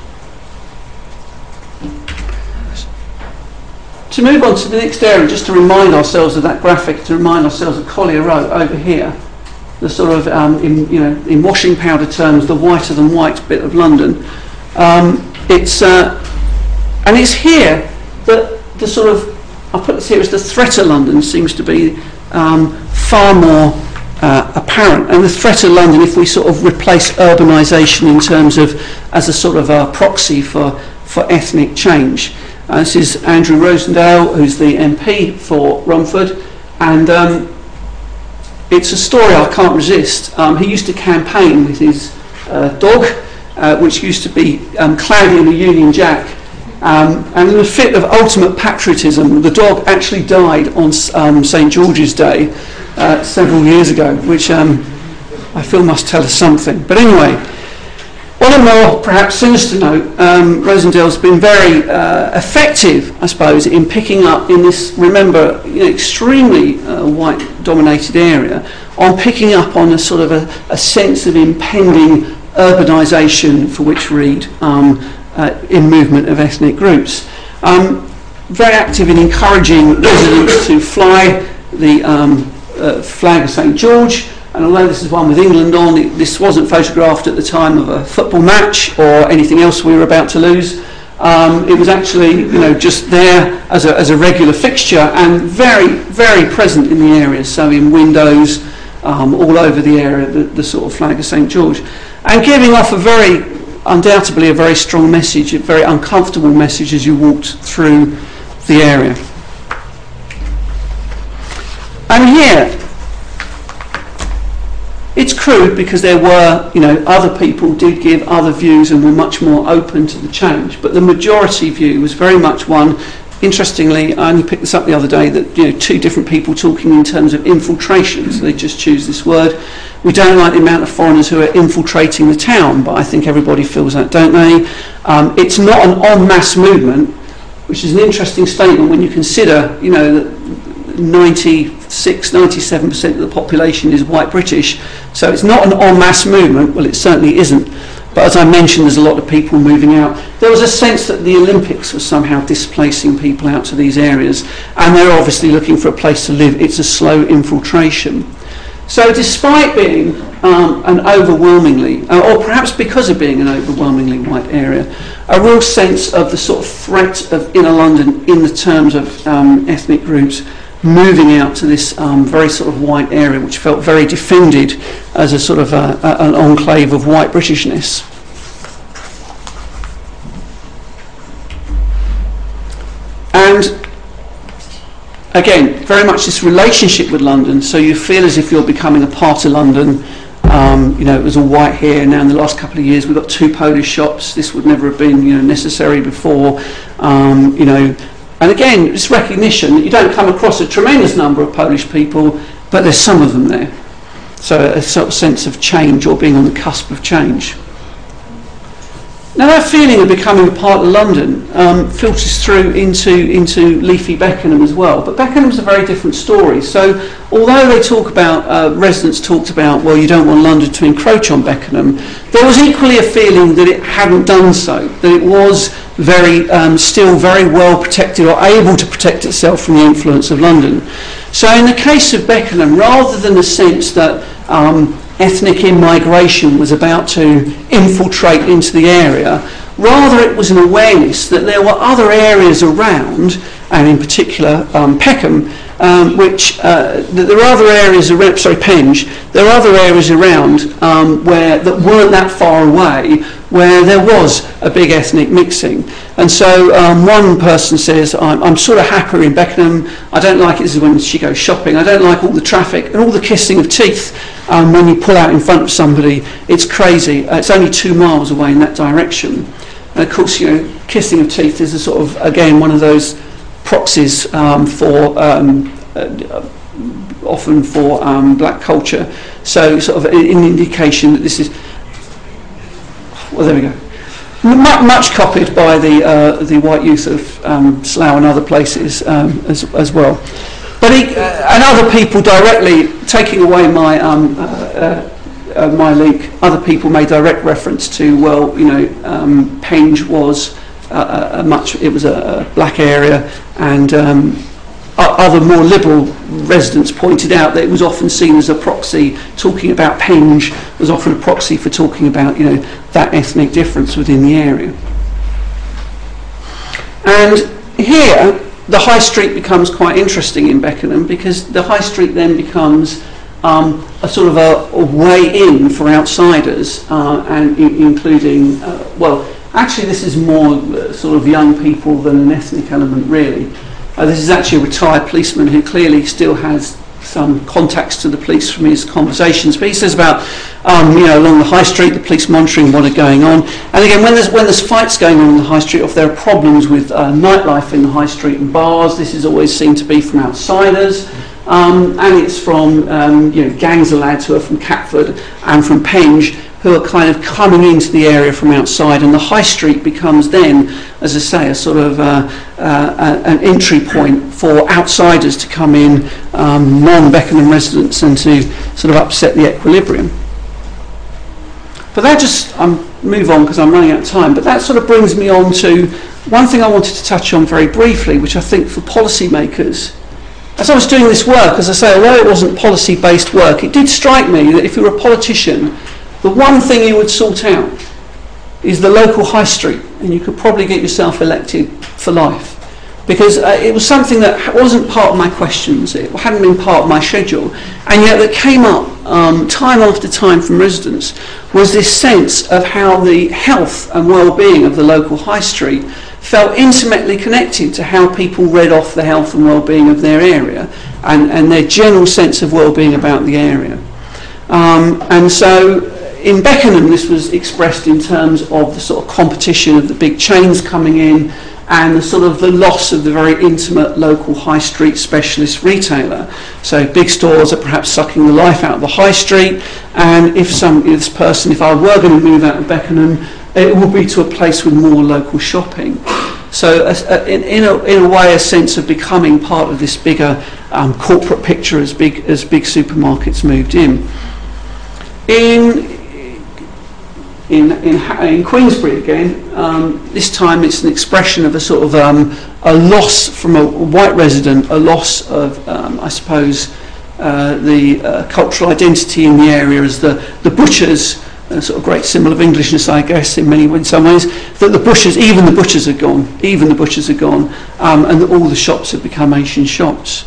To move on to the next area, just to remind ourselves of that graphic, to remind ourselves of Collier Road over here, the sort of, um, in, you know, in washing powder terms, the whiter than white bit of London. Um, it's uh, and it's here that the sort of, I'll put this here as the threat of London seems to be um, far more uh, apparent. And the threat of London, if we sort of replace urbanisation in terms of as a sort of a proxy for for ethnic change. Uh, this is Andrew Rosendale, who's the M P for Romford, and um, it's a story I can't resist. Um, he used to campaign with his uh, dog, uh, which used to be um, Cloudy and a Union Jack, um, and in a fit of ultimate patriotism, the dog actually died on um, Saint George's Day uh, several years ago, which um, I feel must tell us something. But anyway, on a more perhaps sinister note, um, Rosendale's been very uh, effective, I suppose, in picking up in this, remember, you know, extremely uh, white-dominated area, on picking up on a sort of a, a sense of impending urbanisation for which read um, uh, in movement of ethnic groups. Um, very active in encouraging residents to fly the um, uh, flag of Saint George. And although this is one with England on, it, this wasn't photographed at the time of a football match or anything else we were about to lose. Um, it was actually, you know, just there as a, as a regular fixture and very, very present in the area. So in windows, um, all over the area, the, the sort of flag of Saint George, and giving off a very, undoubtedly a very strong message, a very uncomfortable message as you walked through the area. And here, it's crude because there were, you know, other people did give other views and were much more open to the change. But the majority view was very much one, interestingly, I only picked this up the other day, that, you know, two different people talking in terms of infiltration, so they just choose this word. We don't like the amount of foreigners who are infiltrating the town, but I think everybody feels that, don't they? Um, it's not an en masse movement, which is an interesting statement when you consider, you know, that ninety-six, ninety-seven percent of the population is white British, so it's not an en masse movement. Well, it certainly isn't, but as I mentioned, there's a lot of people moving out. There was a sense that the Olympics was somehow displacing people out to these areas, and they're obviously looking for a place to live. It's a slow infiltration. So despite being um, an overwhelmingly, uh, or perhaps because of being an overwhelmingly white area, a real sense of the sort of threat of inner London in the terms of um, ethnic groups moving out to this um, very sort of white area, which felt very defended as a sort of a, a, an enclave of white Britishness. And again, very much this relationship with London, so you feel as if you're becoming a part of London. Um, you know, it was all white here. Now in the last couple of years we've got two Polish shops. This would never have been, you know, necessary before. Um, you know, and again, it's recognition that you don't come across a tremendous number of Polish people, but there's some of them there. So a sort of sense of change, or being on the cusp of change. Now that feeling of becoming a part of London um, filters through into, into leafy Beckenham as well. But Beckenham's a very different story. So although they talk about, uh, residents talked about, well, you don't want London to encroach on Beckenham, there was equally a feeling that it hadn't done so, that it was very, um, still very well protected, or able to protect itself from the influence of London. So in the case of Beckenham, rather than a sense that um, ethnic immigration was about to infiltrate into the area, rather it was an awareness that there were other areas around, and in particular um, Peckham, um, which uh, that there are other areas around, sorry, Penge, there are other areas around um, where that weren't that far away, where there was a big ethnic mixing. And so um, one person says, I'm, I'm sort of happier in Beckenham, I don't like it, this is when she goes shopping, I don't like all the traffic and all the kissing of teeth, um, when you pull out in front of somebody, it's crazy. Uh, it's only two miles away in that direction. And of course, you know, kissing of teeth is a sort of, again, one of those proxies um, for um, uh, often for um, black culture. So sort of an indication that this is, well, there we go. M- much copied by the uh, the white youth of um, Slough and other places um, as as well. But he, uh, and other people directly taking away my um, uh, uh, uh, my link. Other people made direct reference to, well, you know, um, Penge was uh, a much. It was a, a black area, and um, other more liberal residents pointed out that it was often seen as a proxy. Talking about Penge was often a proxy for talking about, you know, that ethnic difference within the area. And here, the High Street becomes quite interesting in Beckenham, because the High Street then becomes um, a sort of a, a way in for outsiders, uh, and I- including, uh, well, actually this is more uh, sort of young people than an ethnic element, really. Uh, this is actually a retired policeman who clearly still has some contacts to the police from his conversations. But he says about, um, you know, along the High Street, the police monitoring what are going on. And again, when there's when there's fights going on in the High Street, or if there are problems with uh, nightlife in the High Street and bars, this is always seen to be from outsiders. Um, and it's from, um, you know, gangs of lads who are from Catford and from Penge, who are kind of coming into the area from outside, and the High Street becomes then, as I say, a sort of uh, uh, an entry point for outsiders to come in, um, non-Beckenham residents, and to sort of upset the equilibrium. But that just, I'm move on because I'm running out of time, but that sort of brings me on to one thing I wanted to touch on very briefly, which I think for policymakers, as I was doing this work, as I say, although it wasn't policy-based work, it did strike me that if you were a politician, the one thing you would sort out is the local high street, and you could probably get yourself elected for life. Because uh, it was something that wasn't part of my questions, it hadn't been part of my schedule, and yet that came up um, time after time from residents, was this sense of how the health and well-being of the local high street felt intimately connected to how people read off the health and well-being of their area, and, and their general sense of well-being about the area. Um, and so in Beckenham, this was expressed in terms of the sort of competition of the big chains coming in, and the sort of the loss of the very intimate local high street specialist retailer. So big stores are perhaps sucking the life out of the high street, and if some if this person, if I were going to move out of Beckenham, it would be to a place with more local shopping. So uh, uh, in, in, a, in a way, a sense of becoming part of this bigger um, corporate picture as big as big supermarkets moved in. In In, in, in Queensbury again, um, this time it's an expression of a sort of um, a loss from a white resident, a loss of, um, I suppose, uh, the uh, cultural identity in the area as the, the butchers, a sort of great symbol of Englishness, I guess, in many in some ways, that the butchers, even the butchers are gone, even the butchers are gone, um, and all the shops have become Asian shops.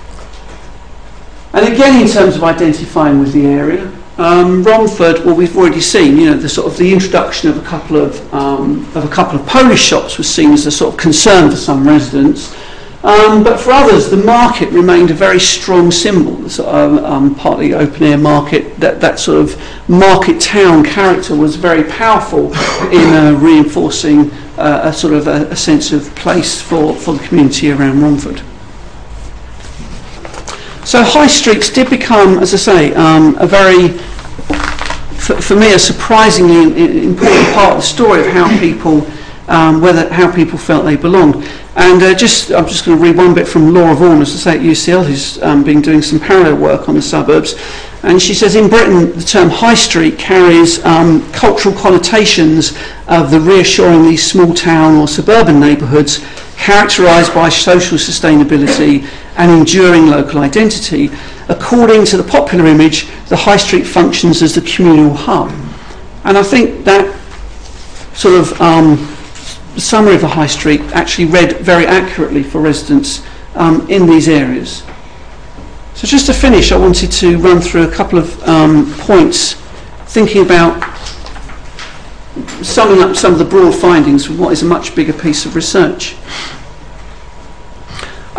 And again, in terms of identifying with the area, Um, Romford, well, we've already seen, you know, the sort of the introduction of a couple of um, of a couple of Polish shops was seen as a sort of concern for some residents, um, but for others, the market remained a very strong symbol. The sort of, um, partly open air market, that that sort of market town character was very powerful in uh, reinforcing uh, a sort of a, a sense of place for, for the community around Romford. So high streets did become, as I say, um, a very, for, for me, a surprisingly important part of the story of how people, um, whether how people felt they belonged. And uh, just, I'm just going to read one bit from Laura Vaughan, as I say, at U C L, who's um, been doing some parallel work on the suburbs. And she says, in Britain, the term high street carries um, cultural connotations of the reassuringly small town or suburban neighbourhoods characterised by social sustainability and enduring local identity. According to the popular image, the high street functions as the communal hub. And I think that sort of um, summary of the high street actually read very accurately for residents um, in these areas. So just to finish, I wanted to run through a couple of um, points, thinking about summing up some of the broad findings from what is a much bigger piece of research.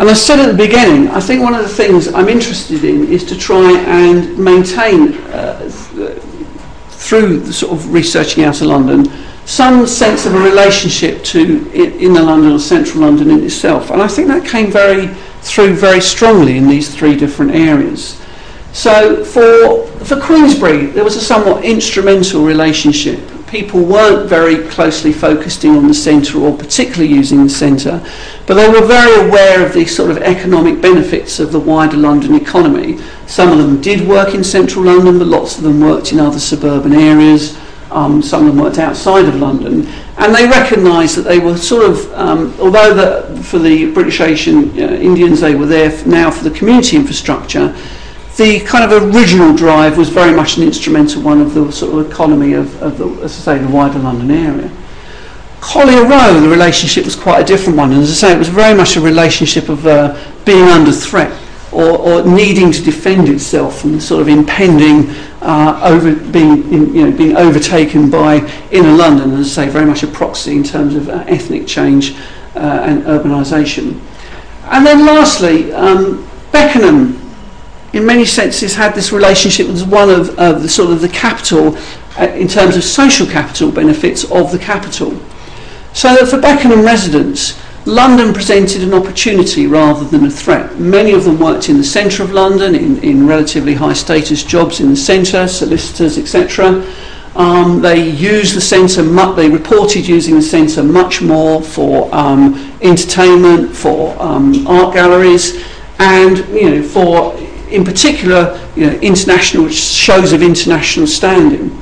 And I said at the beginning, I think one of the things I'm interested in is to try and maintain, uh, th- through the sort of researching Outer London, some sense of a relationship to inner London or central London in itself. And I think that came very through very strongly in these three different areas. So for for Queensberry, there was a somewhat instrumental relationship. People weren't very closely focused in on the centre or particularly using the centre, but they were very aware of the sort of economic benefits of the wider London economy. Some of them did work in central London, but lots of them worked in other suburban areas. Um, some of them worked outside of London, and they recognised that they were sort of, um, although the, for the British Asian uh, Indians they were there f- now for the community infrastructure, the kind of original drive was very much an instrumental one of the sort of economy of, of the, as I say, the wider London area. Collier Row, the relationship was quite a different one, and as I say, it was very much a relationship of uh, being under threat or, or needing to defend itself from the sort of impending uh, over being in, you know being overtaken by inner London, and as I say, very much a proxy in terms of uh, ethnic change uh, and urbanisation. And then lastly, um, Beckenham, in many senses, had this relationship as one of, of the sort of the capital uh, in terms of social capital benefits of the capital. So that for Beckenham residents, London presented an opportunity rather than a threat. Many of them worked in the centre of London, in, in relatively high status jobs in the centre, solicitors, et cetera. Um, they used the centre, mu- they reported using the centre much more for um, entertainment, for um, art galleries, and you know, for, in particular, you know, international shows of international standing.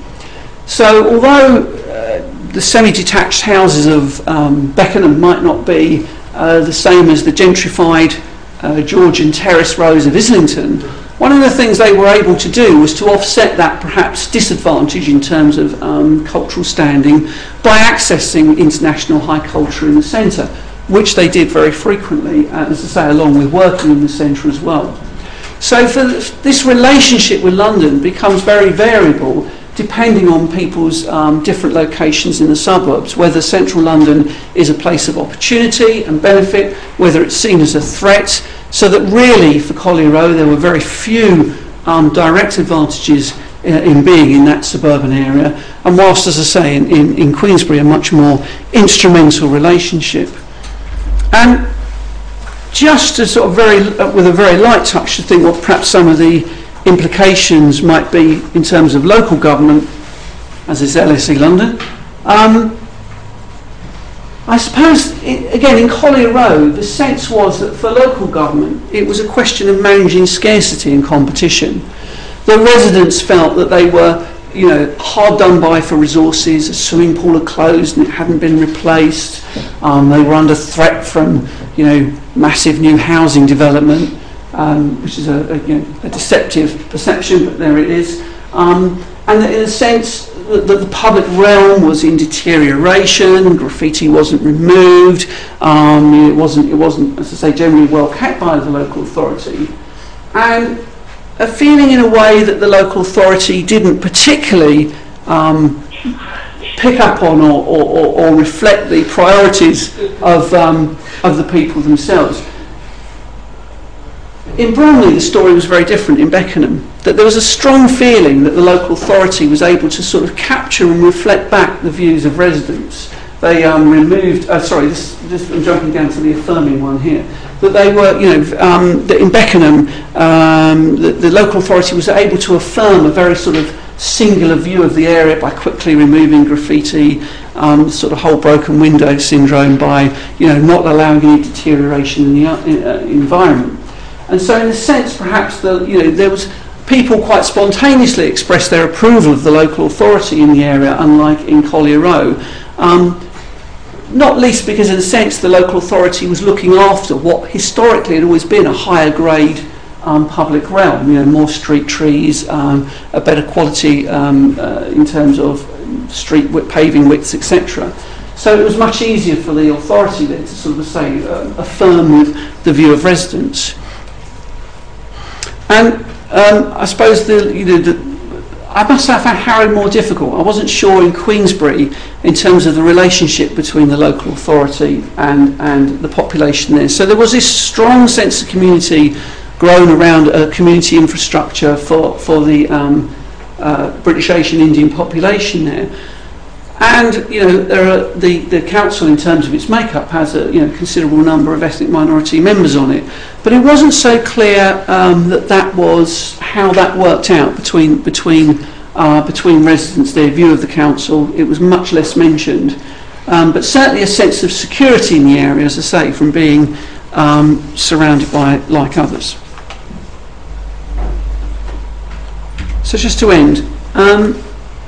So although uh, the semi-detached houses of um, Beckenham might not be uh, the same as the gentrified uh, Georgian terrace rows of Islington, one of the things they were able to do was to offset that perhaps disadvantage in terms of um, cultural standing by accessing international high culture in the centre, which they did very frequently, uh, as I say, along with working in the centre as well. So for this relationship with London becomes very variable depending on people's um, different locations in the suburbs, whether central London is a place of opportunity and benefit, whether it's seen as a threat, so that really for Collier Row there were very few um, direct advantages uh, in being in that suburban area, and whilst, as I say, in, in, in Queensberry a much more instrumental relationship. And just to sort of very, uh, with a very light touch, to think what perhaps some of the implications might be in terms of local government, as is L S E London. Um, I suppose, it, again, in Collier Row, the sense was that for local government, it was a question of managing scarcity and competition. The residents felt that they were, you know, hard done by for resources. A swimming pool had closed and it hadn't been replaced. Um, they were under threat from, you know, massive new housing development, um, which is a, a, you know, a deceptive perception, but there it is. Um, and in a sense, that the, the public realm was in deterioration. Graffiti wasn't removed. Um, it wasn't, it wasn't, as I say, generally well kept by the local authority, and a feeling in a way that the local authority didn't particularly um, pick up on or, or, or, or reflect the priorities of, um, of the people themselves. In Bromley, the story was very different in Beckenham, that there was a strong feeling that the local authority was able to sort of capture and reflect back the views of residents. They um, removed, uh, sorry, this, this, I'm jumping down to the affirming one here, that they were, you know, um, that in Beckenham, um, the, the local authority was able to affirm a very sort of singular view of the area by quickly removing graffiti, um, sort of whole broken window syndrome, by, you know, not allowing any deterioration in the uh, environment. And so in a sense, perhaps, the, you know, there was, people quite spontaneously expressed their approval of the local authority in the area, unlike in Collier Row. Um, not least because, in a sense, the local authority was looking after what historically had always been a higher grade um, public realm, you know, more street trees, um, a better quality um, uh, in terms of street width, paving widths, et cetera. So it was much easier for the authority then to sort of say, uh, affirm with the view of residents. And um, I suppose the, you know, the, I must say I found Harrow more difficult. I wasn't sure in Queensbury in terms of the relationship between the local authority and, and the population there. So there was this strong sense of community grown around a community infrastructure for, for the um, uh, British Asian Indian population there. And you know, there are the, the council, in terms of its makeup, has a you know considerable number of ethnic minority members on it. But it wasn't so clear um, that that was how that worked out between between uh, between residents. Their view of the council, it was much less mentioned. Um, but certainly a sense of security in the area, as I say, from being um, surrounded by like others. So just to end. Um,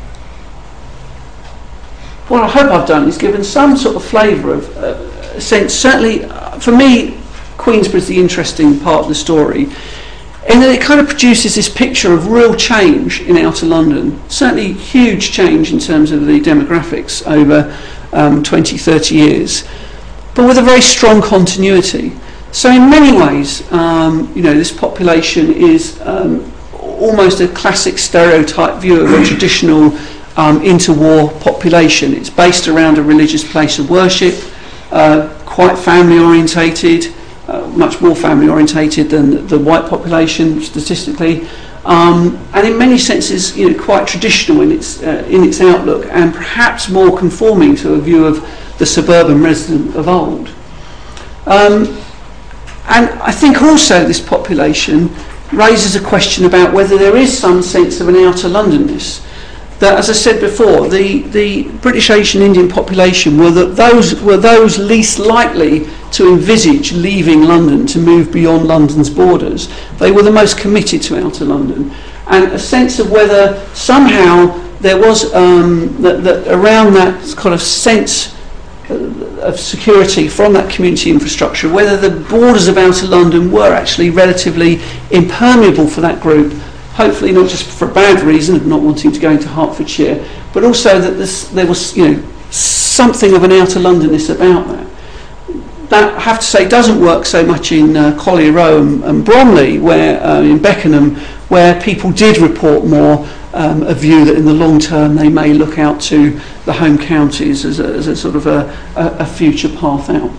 What I hope I've done is given some sort of flavour of uh, sense. Certainly, uh, for me, Queensbury is the interesting part of the story, in that it kind of produces this picture of real change in outer London. Certainly, huge change in terms of the demographics over um, twenty, thirty years, but with a very strong continuity. So, in many ways, um, you know, this population is um, almost a classic stereotype view of a traditional Um, interwar population. It's based around a religious place of worship, uh, quite family orientated, uh, much more family orientated than the white population statistically, um, and in many senses, you know, quite traditional in its uh, in its outlook, and perhaps more conforming to a view of the suburban resident of old. Um, and I think also this population raises a question about whether there is some sense of an outer Londonness. That, as I said before, the, the British Asian Indian population were the, those were those least likely to envisage leaving London to move beyond London's borders. They were the most committed to outer London, and a sense of whether somehow there was um, that, that around that kind of sense of security from that community infrastructure, whether the borders of outer London were actually relatively impermeable for that group. Hopefully not just for a bad reason of not wanting to go into Hertfordshire, but also that this, there was, you know, something of an outer Londonness about that. That, I have to say, doesn't work so much in uh, Collier Row and, and Bromley, where uh, in Beckenham, where people did report more um, a view that in the long term they may look out to the home counties as a, as a sort of a, a, a future path out.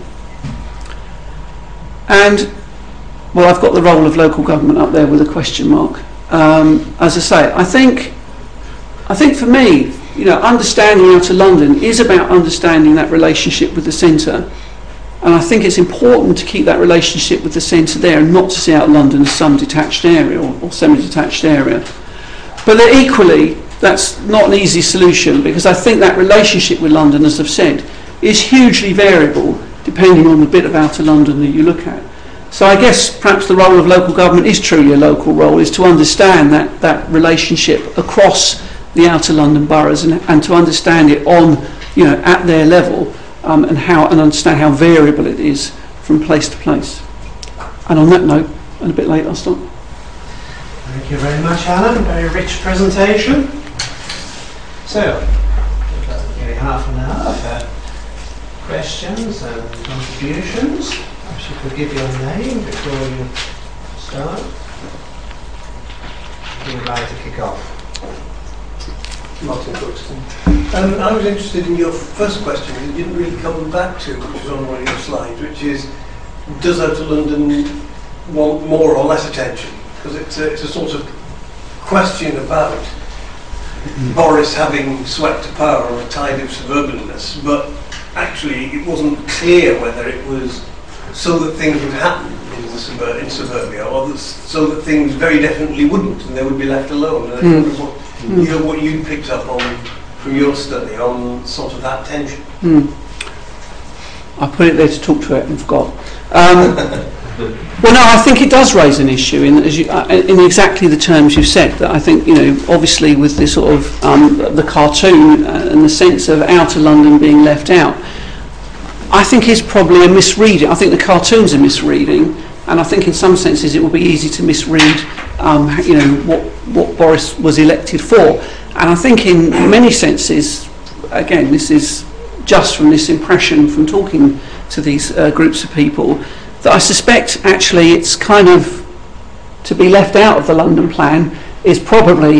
And, well, I've got the role of local government up there with a question mark. Um, as I say, I think, I think for me, you know, understanding outer London is about understanding that relationship with the centre, and I think it's important to keep that relationship with the centre there, and not to see outer London as some detached area or, or semi-detached area. But that equally, that's not an easy solution, because I think that relationship with London, as I've said, is hugely variable depending on the bit of outer London that you look at. So I guess perhaps the role of local government is truly a local role, is to understand that, that relationship across the outer London boroughs, and, and to understand it on, you know, at their level, um, and how and understand how variable it is from place to place. And on that note, and a bit late, I'll stop. Thank you very much, Alan. Very rich presentation. So, maybe half an hour for questions and contributions. Perhaps you could give your name before you start. You'd like to kick off. Martin Brookston. Um, I was interested in your first question. You didn't really come back to, which was on one of your slides, which is, does outer London want more or less attention? Because it's a, it's a sort of question about mm-hmm. Boris having swept to power on a tide of suburbanness, but actually it wasn't clear whether it was so that things would happen in, the subur- in suburbia, or that, so that things very definitely wouldn't, and they would be left alone. And I wonder what, mm. you know, what you picked up on from your study on sort of that tension. Mm. I put it there to talk to it and forgot. Um, well, no, I think it does raise an issue in, as you, uh, in exactly the terms you said. That I think, you know, obviously with the sort of um, the cartoon uh, and the sense of outer London being left out, I think is probably a misreading. I think the cartoon's a misreading, and I think in some senses it would be easy to misread, um, you know, what what Boris was elected for. And I think in many senses, again, this is just from this impression from talking to these uh, groups of people, that I suspect actually it's kind of, to be left out of the London plan is probably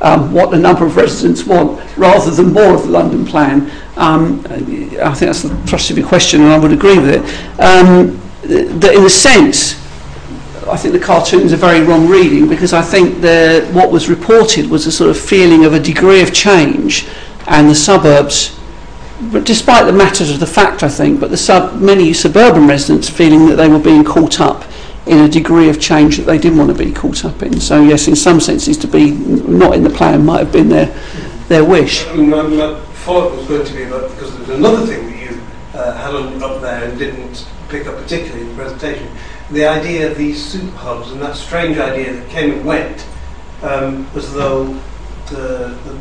um, what a number of residents want rather than more of the London plan. Um, I think that's the thrust of your question, and I would agree with it. Um, that in a sense, I think the cartoons are very wrong reading, because I think the, what was reported was a sort of feeling of a degree of change, and the suburbs, but despite the matters of the fact, I think, but the sub, many suburban residents feeling that they were being caught up in a degree of change that they didn't want to be caught up in. So yes, in some senses, to be not in the plan might have been their their wish. I mean, my, my follow-up was going to be about, because there was another thing that you uh, had on, up there and didn't pick up particularly in the presentation, the idea of these super hubs and that strange idea that came and went, um, as though the, the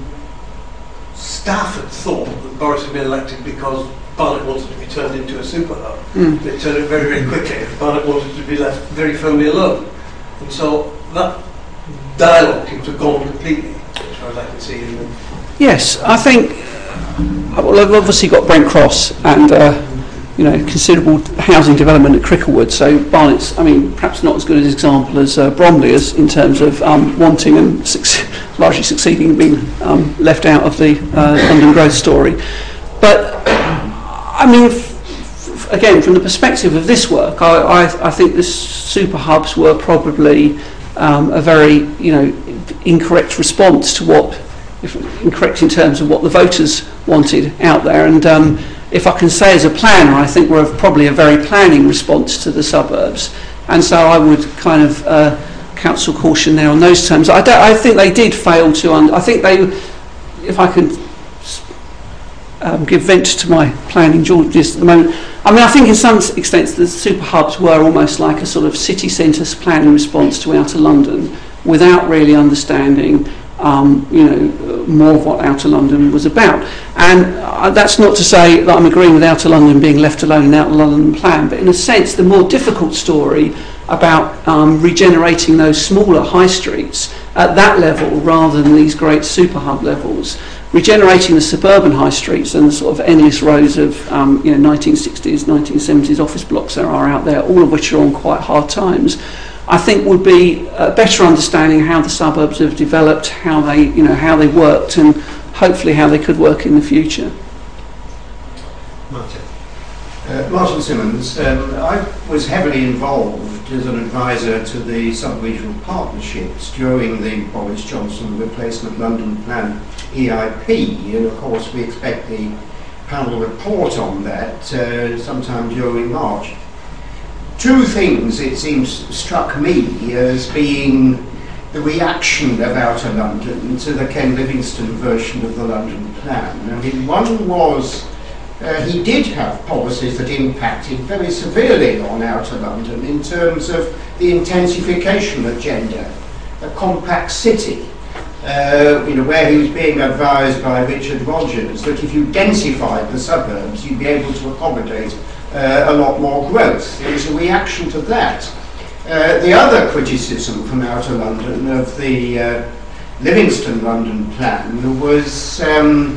staff had thought that Boris had been elected because Barnet wanted to be turned into a super hub. Mm. They turned it very, very quickly. Barnet wanted to be left very firmly alone. And so that dialogue seems to have gone completely, as far as I can see. Yes, I think, well, I've obviously got Brent Cross and uh, you know, considerable housing development at Cricklewood, so Barnet's, I mean, perhaps not as good an example as uh, Bromley is in terms of um, wanting and suc- largely succeeding in being um, left out of the uh, London growth story. But, I mean, f- f- again, from the perspective of this work, I, I, I think the super hubs were probably um, a very, you know, incorrect response to what, if incorrect in terms of what the voters wanted out there, and um, if I can say as a planner, I think we're probably a very planning response to the suburbs, and so I would kind of uh, counsel caution there on those terms. I, don't, I think they did fail to. Un- I think they, if I can um, give vent to my planning Georges at the moment. I mean, I think in some extent the super hubs were almost like a sort of city centre planning response to Outer London, without really understanding Um, you know, more of what Outer London was about. And uh, that's not to say that I'm agreeing with Outer London being left alone in the Outer London plan, but in a sense the more difficult story about um, regenerating those smaller high streets at that level rather than these great super hub levels, regenerating the suburban high streets and the sort of endless rows of um, you know, nineteen sixties, nineteen seventies office blocks there are out there, all of which are on quite hard times, I think would be a better understanding how the suburbs have developed, how they, you know, how they worked, and hopefully how they could work in the future. Martin. Uh, Martin Simmons. Um, I was heavily involved as an advisor to the sub-regional partnerships during the Boris Johnson Replacement London Plan E I P, and of course we expect the panel report on that uh, sometime during March. Two things, it seems, struck me as being the reaction of Outer London to the Ken Livingstone version of the London Plan. I mean, one was uh, he did have policies that impacted very severely on Outer London in terms of the intensification agenda, a compact city, uh, you know, where he was being advised by Richard Rogers that if you densified the suburbs, you'd be able to accommodate Uh, a lot more growth. There was a reaction to that. Uh, the other criticism from Outer London of the uh, Livingstone London plan was um,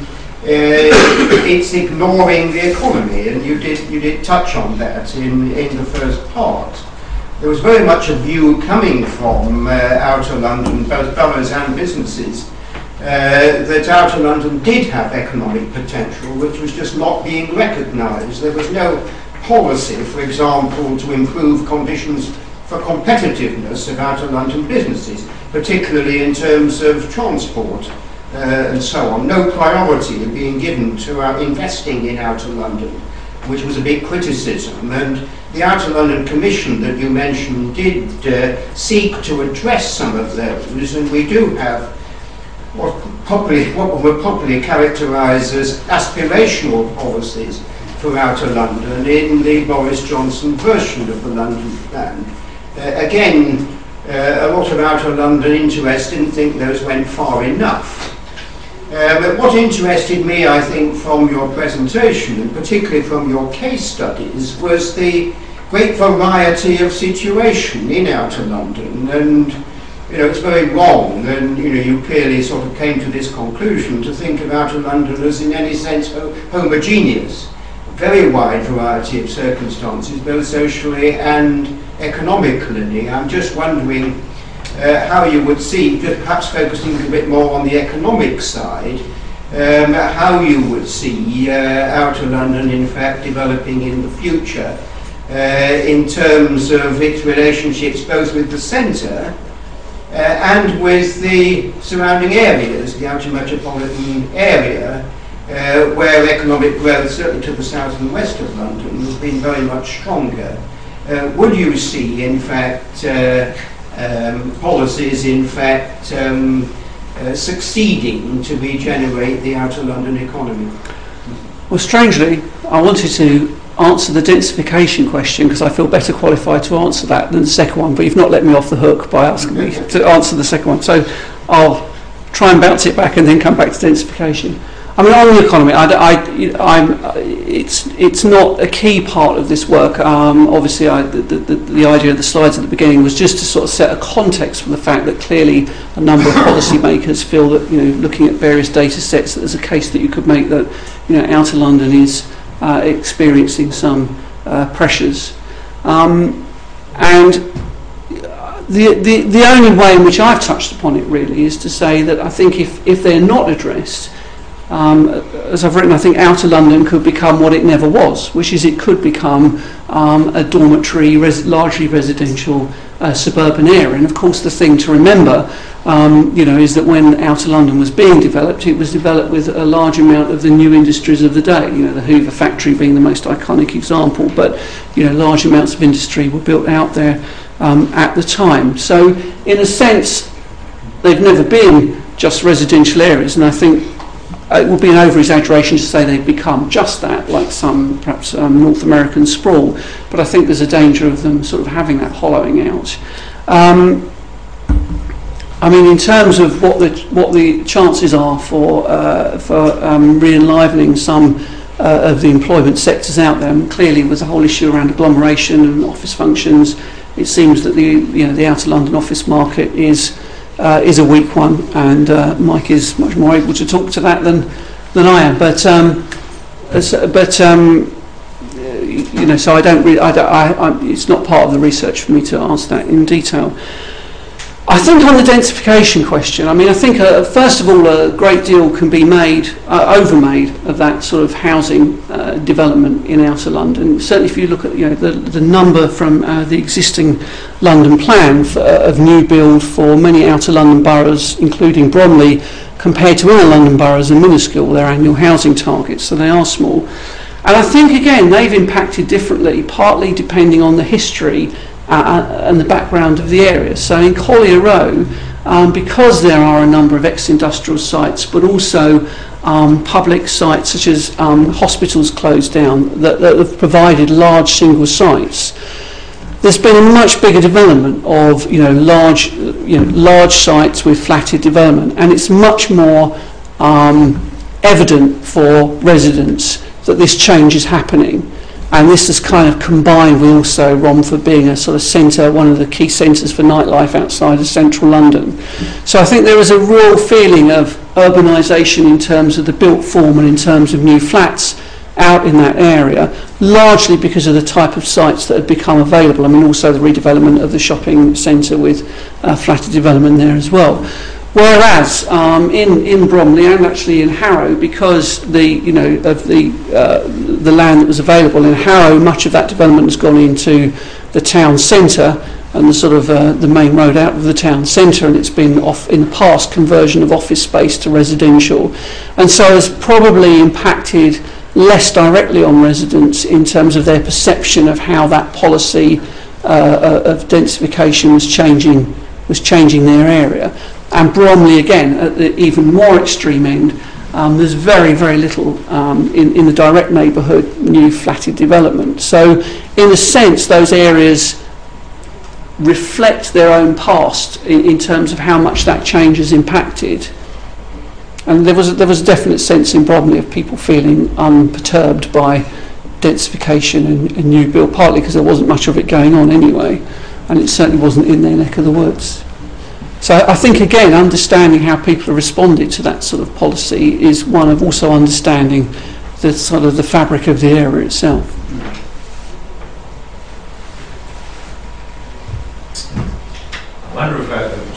uh, it's ignoring the economy, and you did you did touch on that in, in the first part. There was very much a view coming from uh, Outer London, both boroughs and businesses, Uh, that Outer London did have economic potential, which was just not being recognised. There was no policy, for example, to improve conditions for competitiveness of Outer London businesses, particularly in terms of transport uh, and so on. No priority being given to uh, investing in Outer London, which was a big criticism. And the Outer London Commission that you mentioned did uh, seek to address some of those, and we do have what, properly, what were properly characterised as aspirational policies for Outer London in the Boris Johnson version of the London Plan. Uh, again, uh, a lot of Outer London interests didn't think those went far enough. Uh, but what interested me, I think, from your presentation, and particularly from your case studies, was the great variety of situation in Outer London. And you know, it's very wrong, and you know, you clearly sort of came to this conclusion to think of Outer London as in any sense ho- homogeneous. Very wide variety of circumstances, both socially and economically. I'm just wondering uh, how you would see, just perhaps focusing a bit more on the economic side, um, how you would see uh, Outer London in fact developing in the future uh, in terms of its relationships both with the centre uh, and with the surrounding areas, the outer metropolitan area, uh, where economic growth, certainly to the south and west of London, has been very much stronger. Uh, would you see, in fact, uh, um, policies, in fact, um, uh, succeeding to regenerate the outer London economy? Well, strangely, I wanted to answer the densification question because I feel better qualified to answer that than the second one, but you've not let me off the hook by asking me to answer the second one. So I'll try and bounce it back and then come back to densification. I mean, on the economy, I, I, I'm, it's it's not a key part of this work. Um, obviously, I, the, the, the idea of the slides at the beginning was just to sort of set a context for the fact that clearly a number of policymakers feel that, you know, looking at various data sets, that there's a case that you could make that, you know, Outer London is uh, experiencing some uh, pressures, um, and the, the the only way in which I've touched upon it really is to say that I think if if they're not addressed, Um, as I've written, I think Outer London could become what it never was, which is it could become um, a dormitory, res- largely residential uh, suburban area. And of course, the thing to remember, um, you know, is that when Outer London was being developed, it was developed with a large amount of the new industries of the day. You know, the Hoover factory being the most iconic example, but you know, large amounts of industry were built out there um, at the time. So, in a sense, they've never been just residential areas, and I think it would be an over-exaggeration to say they've become just that, like some perhaps um, North American sprawl, but I think there's a danger of them sort of having that hollowing out. Um, I mean, in terms of what the what the chances are for uh, for um, re-enlivening some uh, of the employment sectors out there, and clearly with the whole issue around agglomeration and office functions, it seems that the you know the Outer London office market is Uh, is a weak one, and uh, Mike is much more able to talk to that than than I am. But um, but um, you know, so I don't really. I, don't, I, I it's not part of the research for me to answer that in detail. I think on the densification question, I mean, I think uh, first of all a great deal can be made, uh, overmade of that sort of housing uh, development in Outer London. Certainly, if you look at you know the the number from uh, the existing London plan for, uh, of new build for many Outer London boroughs, including Bromley, compared to inner London boroughs, are minuscule. Their annual housing targets, so they are small. And I think again they've impacted differently, partly depending on the history Uh, and the background of the area. So in Collier Row, um, because there are a number of ex-industrial sites, but also um, public sites such as um, hospitals closed down that, that have provided large single sites, there's been a much bigger development of you know large you know large sites with flatted development, and it's much more um, evident for residents that this change is happening. And this is kind of combined with also Romford being a sort of centre, one of the key centres for nightlife outside of central London. So I think there is a real feeling of urbanisation in terms of the built form and in terms of new flats out in that area, largely because of the type of sites that have become available. I mean, also the redevelopment of the shopping centre with uh, flatted development there as well. Whereas um, in in Bromley and actually in Harrow, because the you know of the uh, the land that was available in Harrow, much of that development has gone into the town centre and the sort of uh, the main road out of the town centre, and it's been off in the past conversion of office space to residential, and so has probably impacted less directly on residents in terms of their perception of how that policy uh, of densification was changing was changing their area. And Bromley, again, at the even more extreme end, um, there's very, very little um, in, in the direct neighbourhood new flatted development. So, in a sense, those areas reflect their own past in, in terms of how much that change has impacted. And there was a, there was a definite sense in Bromley of people feeling unperturbed by densification and, and new build, partly because there wasn't much of it going on anyway, and it certainly wasn't in their neck of the woods. So I think, again, understanding how people have responded to that sort of policy is one of also understanding the sort of the fabric of the area itself. I wonder if uh,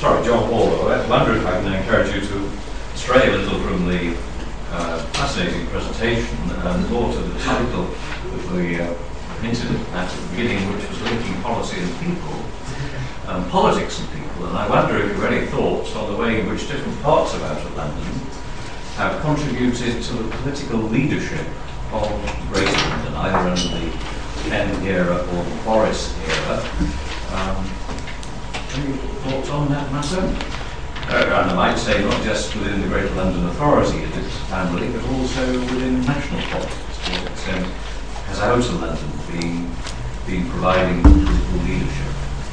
fascinating presentation, and thought of the title of the uh, incident at the beginning, which was linking policy and people, um, politics and people. And I wonder if you have any thoughts on the way in which different parts of Outer London have contributed to the political leadership of Greater London, either under the Penn era or the Boris era. Um, any thoughts on that matter? Uh, and I might say not just within the Greater London Authority and its family, but also within national politics. To what extent has Outer London been, been providing political leadership?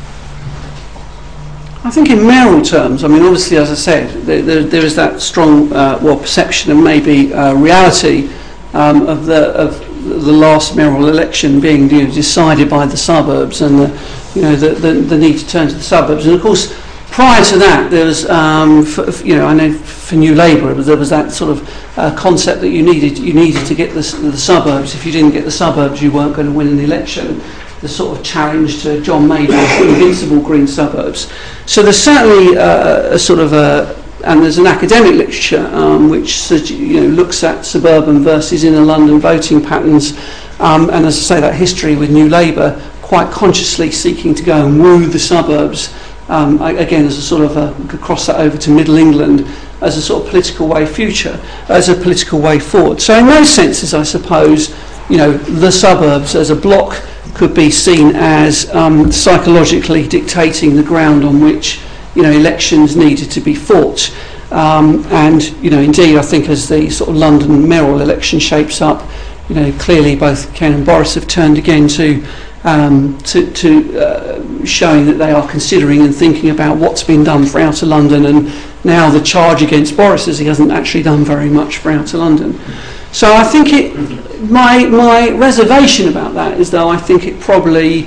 I think in mayoral terms, I mean, obviously, as I said, there, there, there is that strong, uh, well, perception and maybe uh, reality um, of the of the last mayoral election being, you know, decided by the suburbs, and the, you know, the, the the need to turn to the suburbs. And of course, prior to that, there was, um, for, you know, I know for New Labour, there was that sort of uh, concept that you needed you needed to get the, the suburbs. If you didn't get the suburbs, you weren't going to win an election. The sort of challenge to John Major's invincible green suburbs. So there's certainly uh, a sort of a, and there's an academic literature um, which, you know, looks at suburban versus inner London voting patterns, um, and as I say, that history with New Labour quite consciously seeking to go and woo the suburbs, um, again as a sort of a, we could cross that over to Middle England as a sort of political way future, as a political way forward. So in those senses, I suppose, you know, the suburbs as a block could be seen as um, psychologically dictating the ground on which, you know, elections needed to be fought. Um, and, you know, indeed, I think as the sort of London mayoral election shapes up, you know, clearly both Ken and Boris have turned again to um, to, to uh, showing that they are considering and thinking about what's been done for Outer London, and now the charge against Boris is he hasn't actually done very much for Outer London. So I think it. My my reservation about that is, though, I think it probably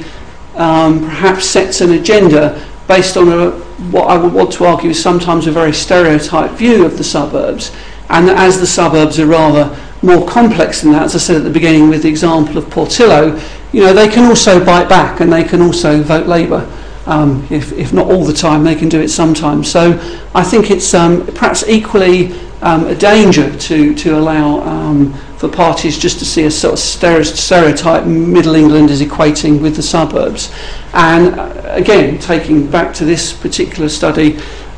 um, perhaps sets an agenda based on a, what I would want to argue is sometimes a very stereotyped view of the suburbs, and that as the suburbs are rather more complex than that, as I said at the beginning with the example of Portillo, you know, they can also bite back and they can also vote Labour. Um, if, if not all the time, they can do it sometimes. So I think it's um, perhaps equally um, a danger to, to allow um, for parties just to see a sort of stereotype Middle England as equating with the suburbs. And uh, again, taking back to this particular study,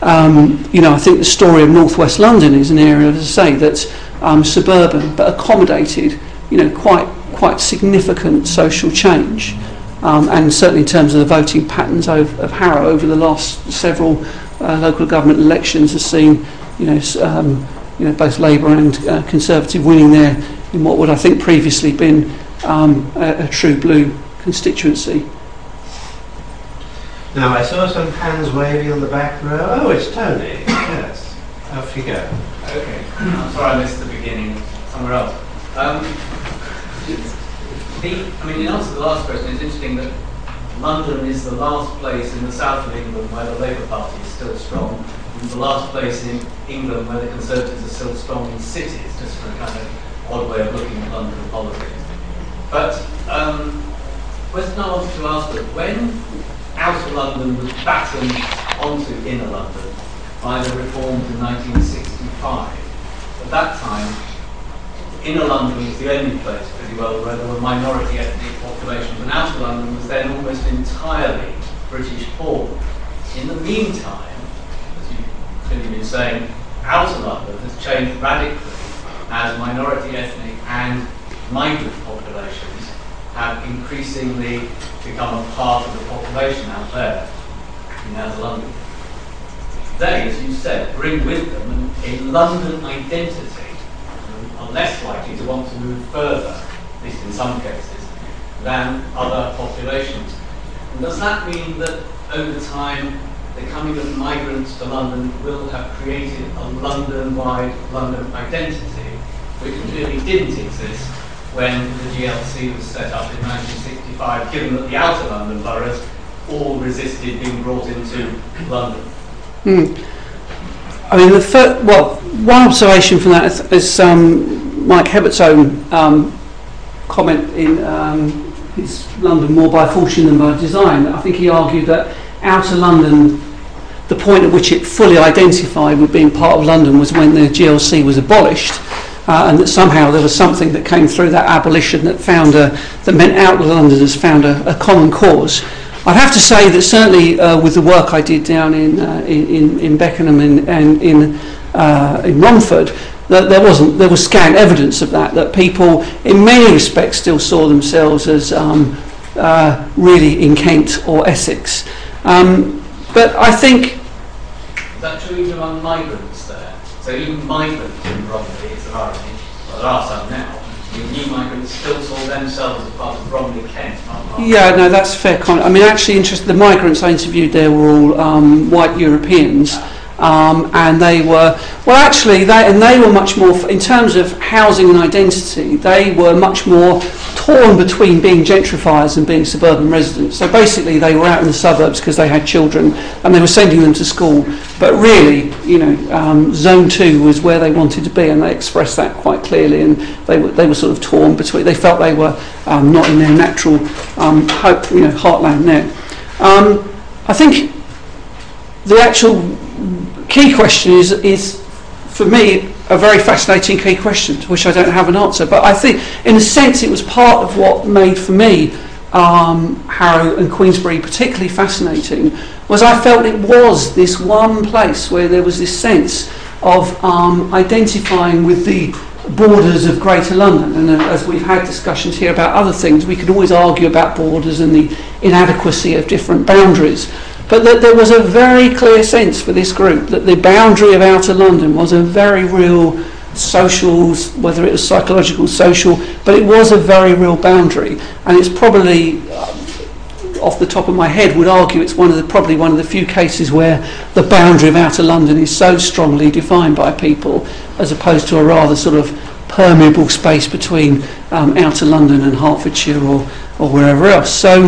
um, you know, I think the story of North West London is an area, as I say, that's um, suburban but accommodated, you know, quite quite significant social change. Um, and certainly in terms of the voting patterns of, of Harrow over the last several uh, local government elections has seen, you know, um, you know, both Labour and uh, Conservative winning there in what would I think previously been um, a, a true blue constituency. Now I saw some hands waving on the back row. Oh, it's Tony. Yes, off you go. Okay, I'm sorry I missed the beginning somewhere else. Um, The, I mean, in answer to the last question, it's interesting that London is the last place in the south of England where the Labour Party is still strong, and the last place in England where the Conservatives are still strong in cities, just for a kind of odd way of looking at London politics. But um, question I wanted to ask was, when Outer London was battened onto Inner London by the reforms in nineteen sixty-five, at that time, Inner London was the only place pretty well where there were minority ethnic populations, and Outer London was then almost entirely British born. In the meantime, as you've clearly been saying, Outer London has changed radically as minority ethnic and migrant populations have increasingly become a part of the population out there in Outer London. They, as you said, bring with them a London identity, are less likely to want to move further, at least in some cases, than other populations. And does that mean that over time the coming of migrants to London will have created a London-wide London identity, which clearly didn't exist when the G L C was set up in nineteen sixty-five, given that the outer London boroughs all resisted being brought into London? Mm. I mean, the fir- well, one observation from that is, is um, Mike Hebbert's own um, comment in um, his London More by Fortune Than by Design. I think he argued that Outer London, the point at which it fully identified with being part of London was when the G L C was abolished, uh, and that somehow there was something that came through that abolition that found a, that meant outer Londoners found a, a common cause. I'd have to say that certainly uh, with the work I did down in uh, in, in Beckenham and, and in uh, in Romford, that there wasn't there was scant evidence of that. That people, in many respects, still saw themselves as um, uh, really in Kent or Essex. Um, but I think that true even among migrants there. So even migrants in Bromley, it's an irony. Well, there are some now. New migrants still saw themselves as part of Bromley, Kent. Yeah, no, that's a fair comment. I mean, actually, interest, the migrants I interviewed there were all um, white Europeans, um, and they were well, actually, they and they were much more in terms of housing and identity. They were much more torn between being gentrifiers and being suburban residents. So basically, they were out in the suburbs because they had children and they were sending them to school. But really, you know, um, Zone Two was where they wanted to be, and they expressed that quite clearly. And they were they were sort of torn between. They felt they were um, not in their natural um, hope, you know, heartland there. Um, I think the actual key question is is for me a very fascinating key question to which I don't have an answer. But I think, in a sense, it was part of what made for me um, Harrow and Queensbury particularly fascinating. Was I felt it was this one place where there was this sense of um, identifying with the borders of Greater London, and uh, as we've had discussions here about other things, we could always argue about borders and the inadequacy of different boundaries, but that there was a very clear sense for this group that the boundary of Outer London was a very real social, whether it was psychological, social, but it was a very real boundary, and it's probably uh, off the top of my head would argue it's one of the probably one of the few cases where the boundary of Outer London is so strongly defined by people, as opposed to a rather sort of permeable space between um, Outer London and Hertfordshire or, or wherever else. So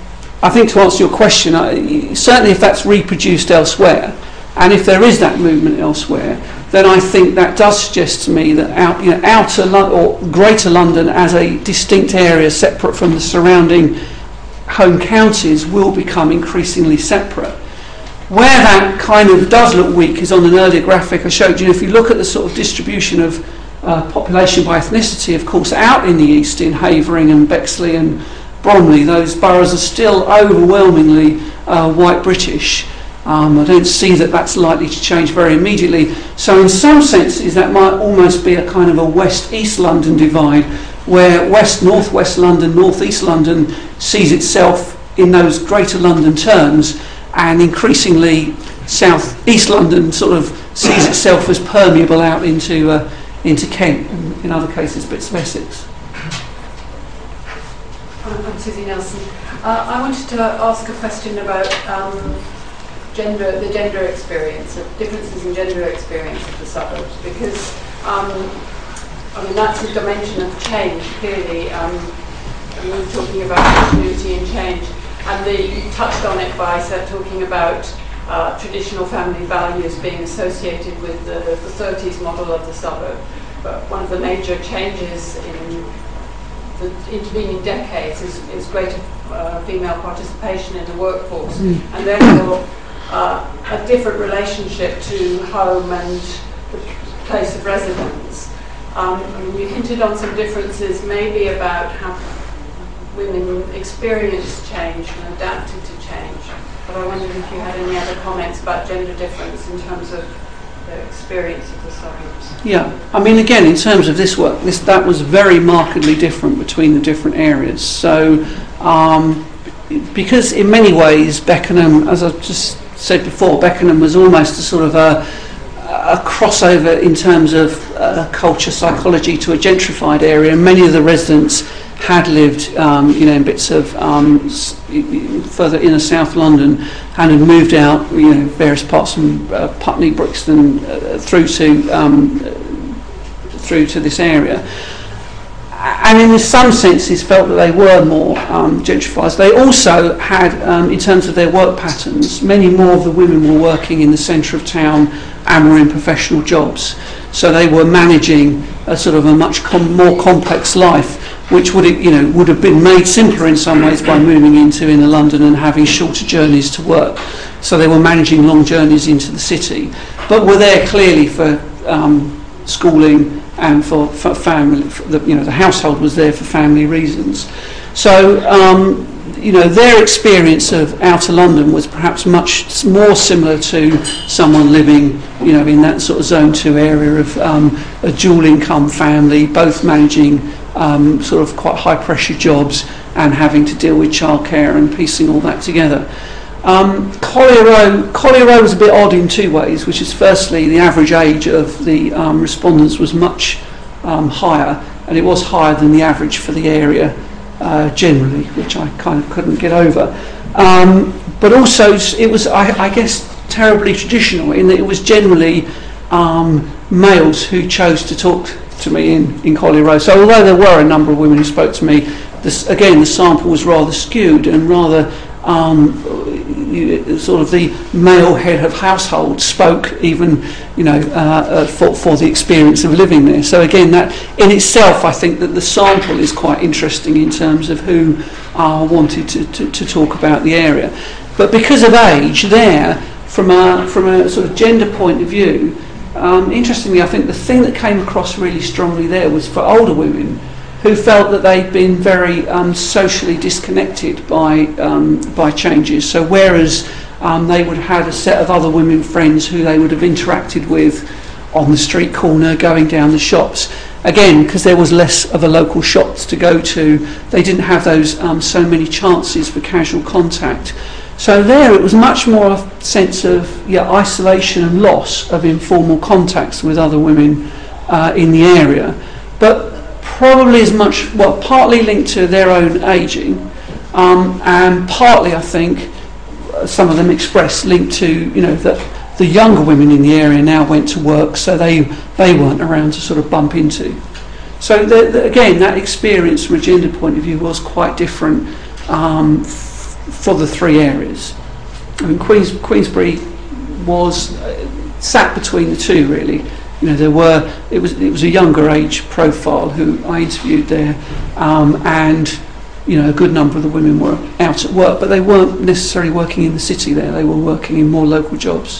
I think, to answer your question, I, certainly if that's reproduced elsewhere, and if there is that movement elsewhere, then I think that does suggest to me that out, you know, Outer London or Greater London as a distinct area separate from the surrounding home counties will become increasingly separate. Where that kind of does look weak is on an earlier graphic I showed you. If you look at the sort of distribution of uh, population by ethnicity, of course, out in the east, in Havering and Bexley and Bromley, those boroughs are still overwhelmingly uh, white British. Um, I don't see that that's likely to change very immediately. So in some senses that might almost be a kind of a west-east London divide, where west, north-west London, north-east London sees itself in those Greater London terms, and increasingly south-east London sort of sees itself as permeable out into uh, into Kent, and in other cases bits of Essex. I'm Susie Nelson. Uh, I wanted to ask a question about um, gender, the gender experience, of differences in gender experience of the suburbs, because um, I mean, that's a dimension of change, clearly. Um, and we were talking about continuity and change, and the, you touched on it by so, talking about uh, traditional family values being associated with the, the thirties model of the suburb. But one of the major changes in the intervening decades is, is greater uh, female participation in the workforce, mm. and therefore uh, a different relationship to home and the place of residence. Um, I mean, you hinted on some differences maybe about how women experience change and adapted to change, but I wondered if you had any other comments about gender difference in terms of the experience of the suburbs. Yeah, I mean, again, in terms of this work, this that was very markedly different between the different areas. So, um, because in many ways, Beckenham, as I've just said before, Beckenham was almost a sort of a a crossover in terms of uh, culture, psychology to a gentrified area, and many of the residents had lived, um, you know, in bits of um, s- further inner South London, and had moved out, you know, various parts from uh, Putney, Brixton, uh, through to um, through to this area. And in some senses felt that they were more um, gentrified. They also had, um, in terms of their work patterns, many more of the women were working in the centre of town and were in professional jobs. So they were managing a sort of a much com- more complex life, which would, you know, would have been made simpler in some ways by moving into inner London and having shorter journeys to work. So they were managing long journeys into the city, but were there clearly for um, schooling and for, for family. For the, you know, the household was there for family reasons. So, um, you know, their experience of outer London was perhaps much more similar to someone living, you know, in that sort of zone two area of um, a dual income family, both managing um, sort of quite high pressure jobs and having to deal with childcare and piecing all that together. Um, Collier Row, Collier Row was a bit odd in two ways, which is firstly the average age of the um, respondents was much um, higher, and it was higher than the average for the area uh, generally, which I kind of couldn't get over. Um, but also it was, I, I guess, terribly traditional in that it was generally um, males who chose to talk to me in, in Collier Row. So although there were a number of women who spoke to me, this, again, the sample was rather skewed and rather um, you, sort of the male head of household spoke even, you know, uh, uh, for, for the experience of living there. So again, that in itself, I think that the sample is quite interesting in terms of who uh, wanted to, to, to talk about the area. But because of age, there, from a, from a sort of gender point of view, um, interestingly, I think the thing that came across really strongly there was for older women who felt that they'd been very um, socially disconnected by um, by changes. So whereas um, they would have had a set of other women friends who they would have interacted with on the street corner, going down the shops, again, because there was less of a local shops to go to, they didn't have those um, so many chances for casual contact. So there it was much more a sense of yeah, isolation and loss of informal contacts with other women uh, in the area. But probably as much, well, partly linked to their own ageing, um, and partly, I think, some of them expressed linked to, you know, that the younger women in the area now went to work, so they they weren't around to sort of bump into. So the, the, again, that experience from a gender point of view was quite different um, f- for the three areas. I mean, Queens, Queensbury was uh, sat between the two, really. You know, there were it was it was a younger age profile who I interviewed there, um, and you know a good number of the women were out at work, but they weren't necessarily working in the city there. They were working in more local jobs.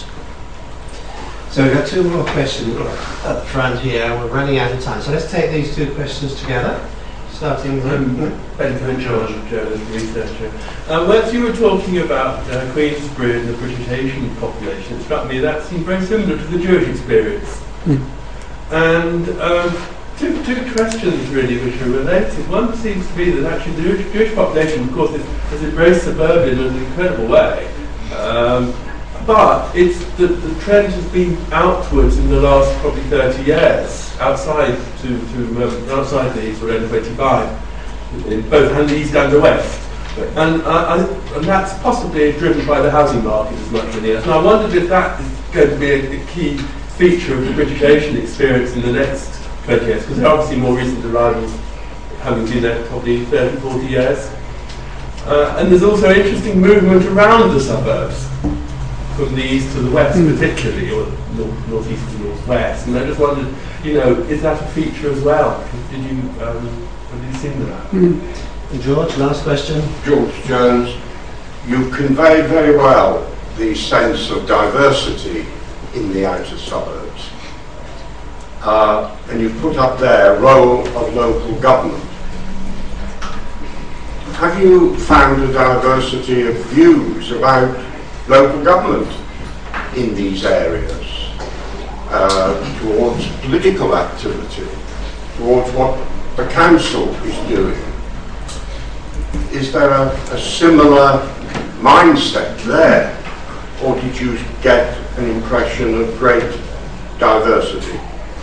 So we've got two more questions up front here. We're running out of time, so let's take these two questions together. Starting with um, Benjamin George, journalist researcher. Um, once you were talking about uh, Queensbury and the British Asian population, it struck me that seemed very similar to the Jewish experience. Mm. And um, two, two questions really which are related. One seems to be that actually the Jewish, Jewish population, of course, is, is embraced suburban in an incredible way. Um, but it's the, the trend has been outwards in the last probably thirty years, outside to, to um, outside the sort of N twenty-five, in both and the east and the west. And, uh, I, and that's possibly driven by the housing market as much as anything else. And I wondered if that is going to be a, a key feature of the British Asian experience in the next twenty years, because there are obviously more recent arrivals having been there probably thirty, forty years. Uh, and there's also interesting movement around the suburbs, from the east to the west mm. particularly, or north, north-east to north-west. And I just wondered, you know, is that a feature as well? Did you, um, have you seen that? Mm. George, last question. George Jones, you conveyed very well the sense of diversity in the outer suburbs. Uh, and you put up there role of local government. Have you found a diversity of views about local government in these areas uh, towards political activity, towards what the council is doing? Is there a, a similar mindset there, or did you get an impression of great diversity?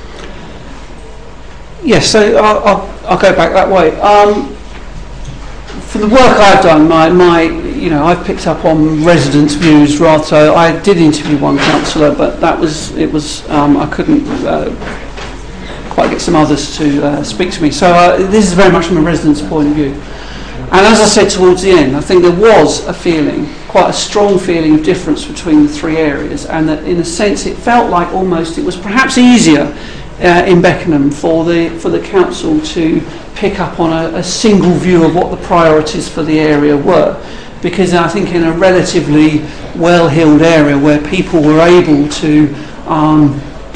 Yes, so I'll, I'll, I'll go back that way. Um, for the work I've done, my, my, you know, I've picked up on residents' views rather. So I did interview one councillor, but that was it was um, I couldn't uh, quite get some others to uh, speak to me. So uh, this is very much from a resident's point of view. And as I said towards the end, I think there was a feeling, quite a strong feeling of difference between the three areas, and that in a sense it felt like almost it was perhaps easier uh, in Beckenham for the for the council to pick up on a, a single view of what the priorities for the area were, because I think in a relatively well-heeled area where people were able to um,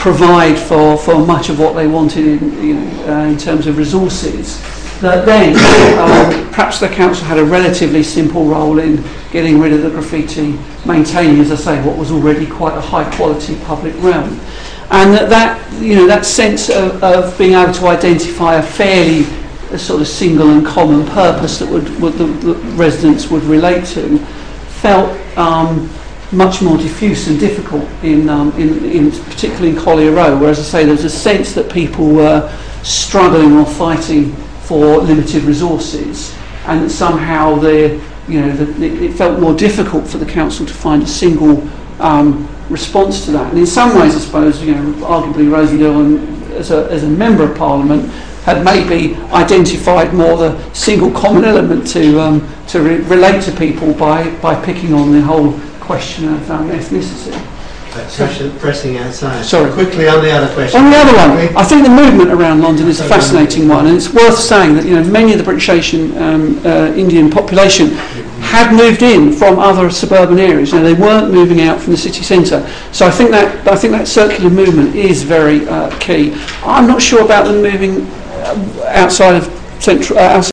provide for, for much of what they wanted in, you know, uh, in terms of resources, that then um, perhaps the council had a relatively simple role in getting rid of the graffiti, maintaining, as I say, what was already quite a high quality public realm. And that, that you know, that sense of, of being able to identify a fairly a sort of single and common purpose that would, would the, the residents would relate to felt um, much more diffuse and difficult in, um, in, in particularly in Collier Row, where, as I say, there was a sense that people were struggling or fighting for limited resources, and that somehow the you know the, it felt more difficult for the council to find a single um, response to that. And in some ways, I suppose, you know, arguably Rosie Dillon, as a as a member of Parliament, had maybe identified more the single common element to um, to re- relate to people by by picking on the whole question of um, ethnicity. So, pressing outside. Sorry. Quickly on the other question. On the other one, I think the movement around London is a fascinating one, and it's worth saying that, you know, many of the British Asian um, uh, Indian population had moved in from other suburban areas. You know, they weren't moving out from the city centre. So I think that I think that circular movement is very uh, key. I'm not sure about them moving outside of central. Uh, outside